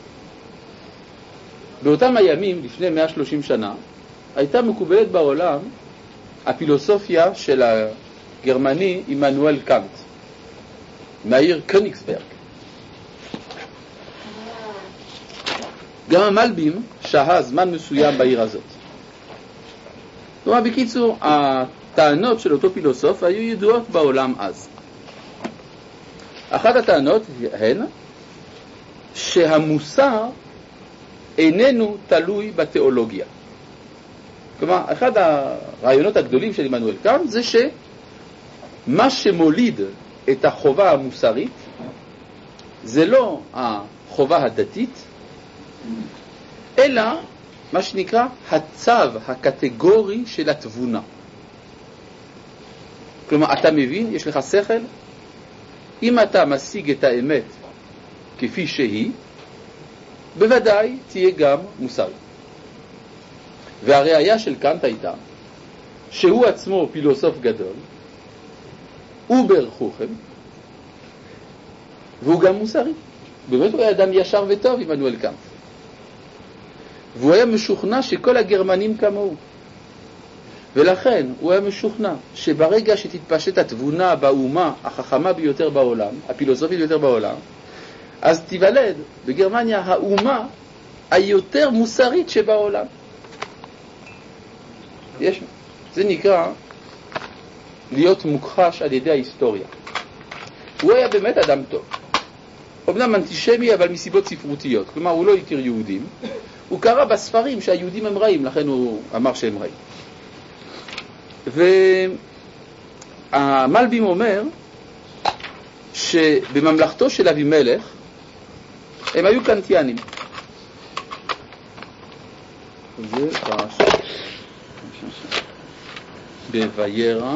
באותם הימים, לפני מאה ושלושים שנה, הייתה מקובלת בעולם הפילוסופיה של הגרמני עמנואל קאנט, מהעיר קוניגסברג. גם המלבים שהה זמן מסוים בעיר הזאת. כלומר, בקיצור, הטענות של אותו פילוסוף היו ידועות בעולם אז. אחת הטענות הן שהמוסר איננו תלוי בתיאולוגיה. כלומר, אחד הרעיונות הגדולים של עמנואל קאנט זה שמה שמוליד את החובה המוסרית זה לא החובה הדתית, אלא מה שנקרא הצו הקטגורי של התבונה. כלומר, אתה מבין, יש לך שכל, אם אתה משיג את האמת כפי שהיא, בוודאי תהיה גם מוסרי. והראיה של קאנט הייתה שהוא עצמו פילוסוף גדול, אובר חוכם, והוא גם מוסרי. באמת הוא היה אדם ישר וטוב, עמנואל קאנט. והוא היה משוכנע שכל הגרמנים כמוהו. ולכן הוא היה משוכנע שברגע שתתפשט התבונה באומה החכמה ביותר בעולם, הפילוסופית ביותר בעולם, אז תיוולד בגרמניה האומה היותר מוסרית שבעולם. יש, זה נקרא להיות מוכחש על ידי ההיסטוריה. הוא היה באמת אדם טוב. אמנם אנטישמי, אבל מסיבות ספרותיות. כלומר, הוא לא הכיר יהודים. הוא קרא בספרים שהיהודים הם רעים, לכן הוא אמר שהם רעים. והמלבים אומר שבממלכתו של אבימלך הם היו קנטיאנים. זה פרשה בוירא.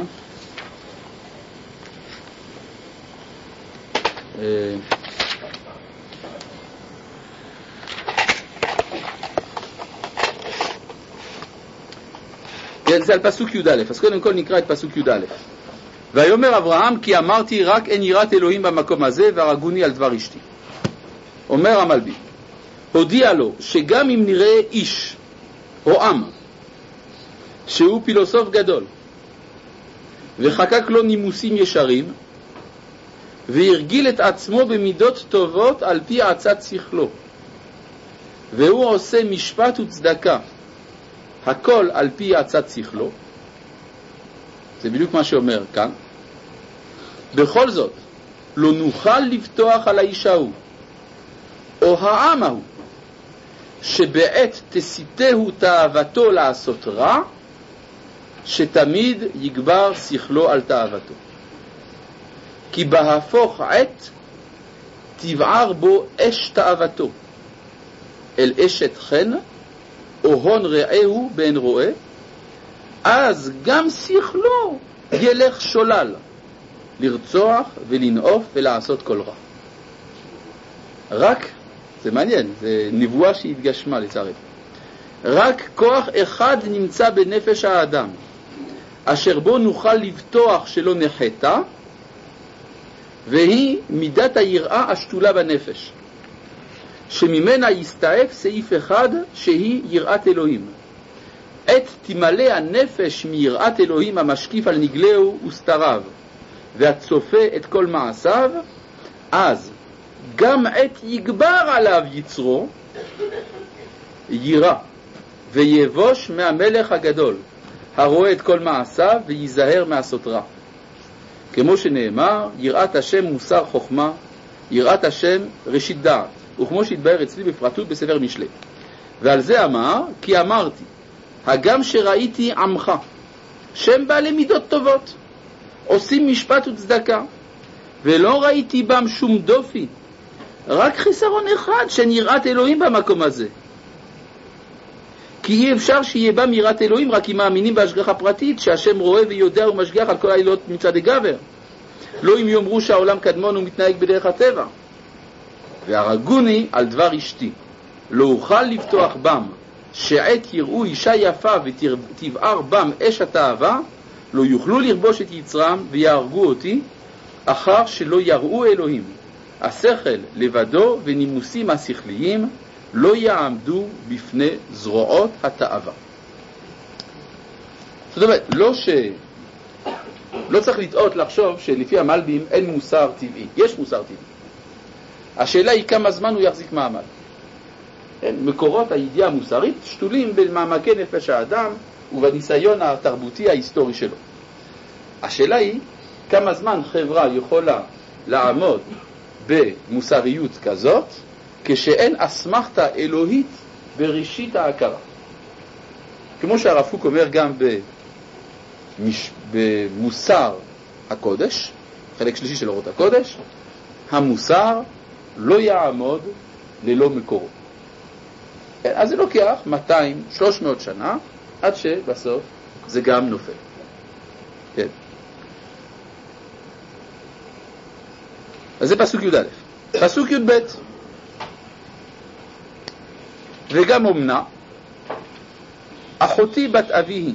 זה על פסוק י' א', אז קודם כל נקרא את פסוק י' א'. ויאמר אברהם כי אמרתי רק אין יראת אלוהים במקום הזה והרגוני על דבר אשתי. אומר המלבי, הודיע לו שגם אם נראה איש או עם שהוא פילוסוף גדול וחקק לו נימוסים ישרים והרגיל את עצמו במידות טובות על פי עצת שכלו והוא עושה משפט וצדקה הכל על פי עצת שכלו, זה בדיוק מה שאומר כאן, בכל זאת לא נוכל לפתוח על האיש ההוא או העם ההוא שבעת תסיתהו תאוותו לעשות רע שתמיד יגבר שכלו על תאוותו, כי בהפוך עת תבער בו אש תאוותו אל אשת חן או הון רעהו בן רואה, אז גם שכלו ילך שולל לרצוח ולנעוף ולעשות כל רע. רק, זה מעניין, זה נבואה שהתגשמה לצערי, רק כוח אחד נמצא בנפש האדם אשר בו נוכל לבטוח שלא נחתה, והיא מידת היראה השתולה בנפש, שממנה יסתעף סעיף אחד שהיא יראת אלוהים. עת תמלא הנפש מיראת אלוהים המשקיף על נגלהו וסתריו והצופה את כל מעשיו, אז גם עת יגבר עליו יצרו יירא ויבוש מהמלך הגדול הרואה את כל מעשיו ויזהר מעשות רע. כמו שנאמר, יראת השם מוסר חוכמה, יראת השם ראשית דעת, וכמו שהתבהר אצלי בפרטות בספר משלי. ועל זה אמר, כי אמרתי, הגם שראיתי עמך, שם בעלי מידות טובות, עושים משפט וצדקה, ולא ראיתי בם שום דופי, רק חיסרון אחד שנראת אלוהים במקום הזה. כי אי אפשר שיהיה בם יראת אלוהים רק אם מאמינים בהשגחה פרטית, שהשם רואה ויודע ומשגיח על כל העילות מצד הגבר. לא אם יאמרו שהעולם קדמון ומתנהג בדרך הטבע. והרגוני על דבר אשתי, לא אוכל לפתוח בם, שעת יראו אישה יפה ותבער בם אש התאווה, לא יוכלו לרבוש את יצרם ויהרגו אותי, אחר שלא יראו אלוהים. השכל לבדו ונימוסים השכליים לא יעמדו בפני זרועות התאווה. זאת אומרת, לא ש... לא צריך לטעות לחשוב שלפי המלבים אין מוסר טבעי. יש מוסר טבעי. השאלה היא כמה זמן הוא יחזיק מעמד. מקורות הידיעה המוסרית שתולים במעמקי נפש האדם ובניסיון התרבותי ההיסטורי שלו. השאלה היא כמה זמן חברה יכולה לעמוד במוסריות כזאת כשאין אסמכתה אלוהית בראשית ההכרה. כמו שהרב קוק אומר גם במש... במוסר הקודש, חלק שלישי של אורות הקודש, המוסר לא יעמוד ללא מקורו. אז זה לוקח מאתיים שלוש מאות שנה עד שבסוף זה גם נופל. כן. אז זה פסוק י' א'. פסוק י' ב'. וגם אומנה, אחותי בת אבי היא,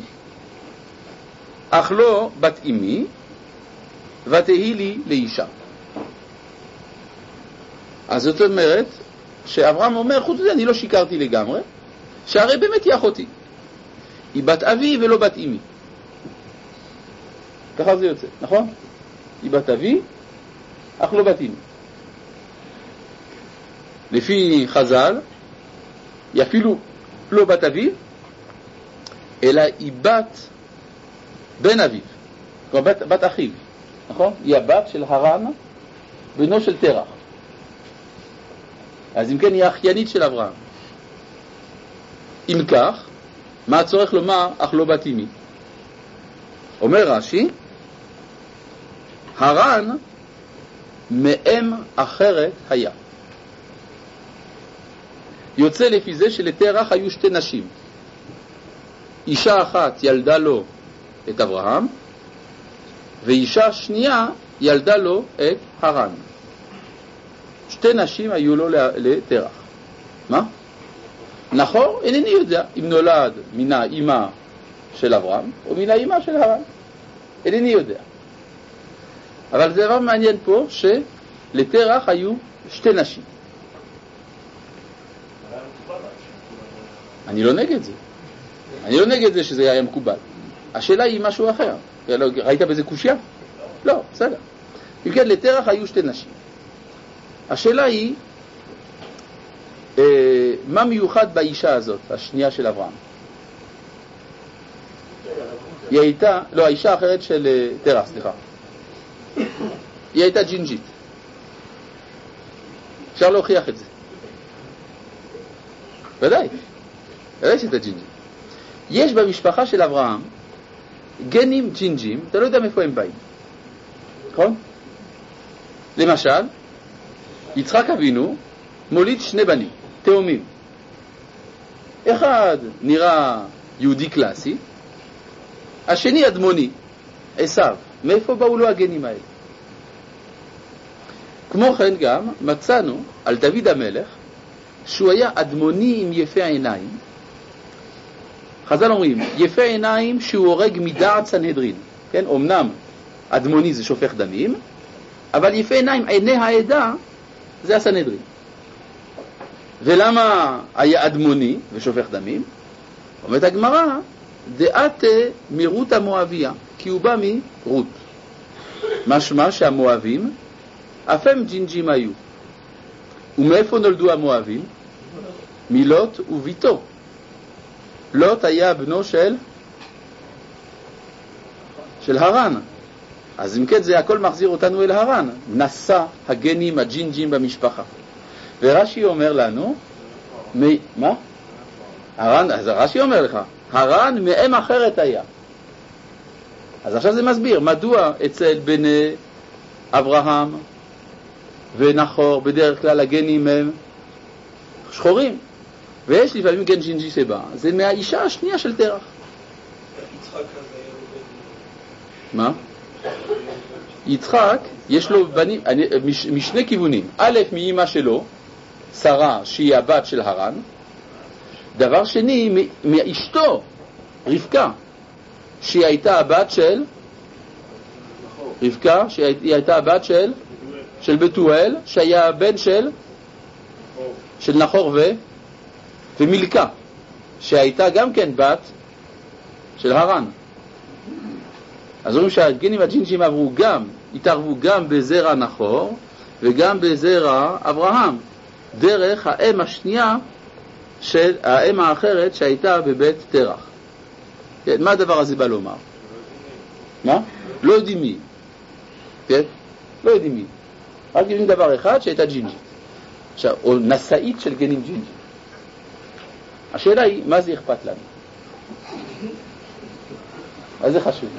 אך לא בת אמי, ותהי לי לאישה. אז זאת אומרת, שאברהם אומר, חוץ מזה אני לא שיקרתי לגמרי, שהרי באמת היא אחותי. היא בת אבי ולא בת אמי. ככה זה יוצא, נכון? היא בת אבי, אך לא בת אמי. לפי חז"ל, היא אפילו לא בת אביו, אלא היא בת בן אביו, כלומר בת, בת אחיו, נכון? היא הבת של הרן, בנו של תרח. אז אם כן היא האחיינית של אברהם. אם כך, מה הצורך לומר אך לא בת אמי? אומר רש"י, הרן מאם אחרת היה. יוצא לפי זה שלתרח היו שתי נשים. אישה אחת ילדה לו את אברהם, ואישה שנייה ילדה לו את הרן. שתי נשים היו לו לתרח. מה? נחור, אינני יודע אם נולד מן האמא של אברהם או מן האמא של הרן. אינני יודע. אבל זה דבר מעניין פה שלתרח היו שתי נשים. אני לא נגד זה. אני לא נגד זה שזה היה מקובל. השאלה היא משהו אחר. ראית בזה קושיה? לא, בסדר. אם כן, לתרח היו שתי נשים. השאלה היא, אה, מה מיוחד באישה הזאת, השנייה של אברהם? היא הייתה, לא, האישה האחרת של אה, תרח, סליחה. היא הייתה ג'ינג'ית. אפשר להוכיח את זה. ודאי. ודאי שהייתה ג'ינג'ית. יש במשפחה של אברהם גנים ג'ינג'ים, אתה לא יודע מאיפה הם באים. נכון? למשל, יצחק אבינו מוליד שני בנים, תאומים. אחד נראה יהודי קלאסי, השני אדמוני, עשיו. מאיפה באו לו הגנים האלה? כמו כן גם מצאנו על דוד המלך שהוא היה אדמוני עם יפה עיניים. חז"ל אומרים, יפה עיניים שהוא הורג מדעת סנהדרין. כן, אמנם אדמוני זה שופך דמים, אבל יפה עיניים, עיני העדה, זה הסנהדרין. ולמה היה אדמוני ושופך דמים? אומרת הגמרא, דעת מרות המואביה, כי הוא בא מרות. משמע שהמואבים אף הם ג'ינג'ים היו. ומאיפה נולדו המואבים? מלוט וביתו. לוט היה בנו של של הרן. אז אם כן זה הכל מחזיר אותנו אל הרן. נשא הגנים הג'ינג'ים במשפחה. ורש"י אומר לנו, מ... מה? הרן, אז רש"י אומר לך, הרן מאם אחרת היה. אז עכשיו זה מסביר, מדוע אצל בני אברהם ונחור בדרך כלל הגנים הם שחורים. ויש לפעמים גן ג'ינג'י שבא, זה מהאישה השנייה של תרח. מה? יצחק, יש לו בנים, מש, משני כיוונים. א', מאמא שלו, שרה שהיא הבת של הרן, דבר שני מאשתו רבקה שהיא הייתה הבת של רבקה שהיא הייתה הבת של של בתואל שהיה הבן של של נחור ו ומילכה שהייתה גם כן בת של הרן. אז אומרים שהגנים והג'ינג'ים עברו גם, התערבו גם בזרע נחור וגם בזרע אברהם, דרך האם השנייה של האם האחרת שהייתה בבית תרח. כן, מה הדבר הזה בא לומר? מה? לא יודעים מי. כן? לא יודעים מי. רק יודעים דבר אחד שהייתה ג'ינג'ית. עכשיו, או נשאית של גנים ג'ינג'ית. השאלה היא, מה זה אכפת לנו? מה זה חשוב?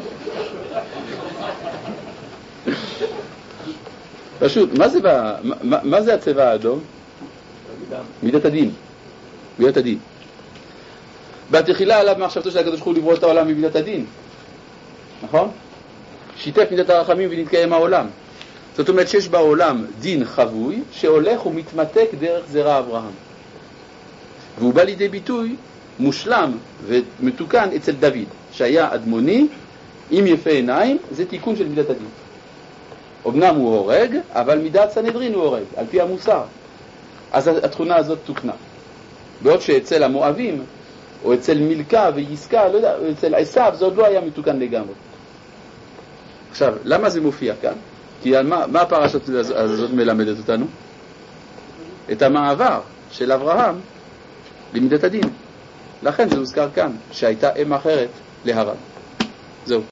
פשוט, מה זה, מה, מה זה הצבע האדום? מידת הדין. מידת הדין. בתחילה עליו מחשבתו של הקדוש ברוך הוא לברוא את העולם ממידת הדין. נכון? שיתף מידת הרחמים ונתקיים העולם. זאת אומרת שיש בעולם דין חבוי שהולך ומתמתק דרך זרע אברהם. והוא בא לידי ביטוי מושלם ומתוקן אצל דוד, שהיה אדמוני עם יפה עיניים, זה תיקון של מידת הדין. אמנם הוא הורג, אבל מידת סנהדרין הוא הורג, על פי המוסר. אז התכונה הזאת תוקנה. בעוד שאצל המואבים, או אצל מילכה ויסקה, לא יודע, אצל עשיו, זה עוד לא היה מתוקן לגמרי. עכשיו, למה זה מופיע כאן? כי מה, מה הפרשה הזאת מלמדת אותנו? את המעבר של אברהם למידת הדין. לכן זה הוזכר כאן, שהייתה אם אחרת להרן. זהו.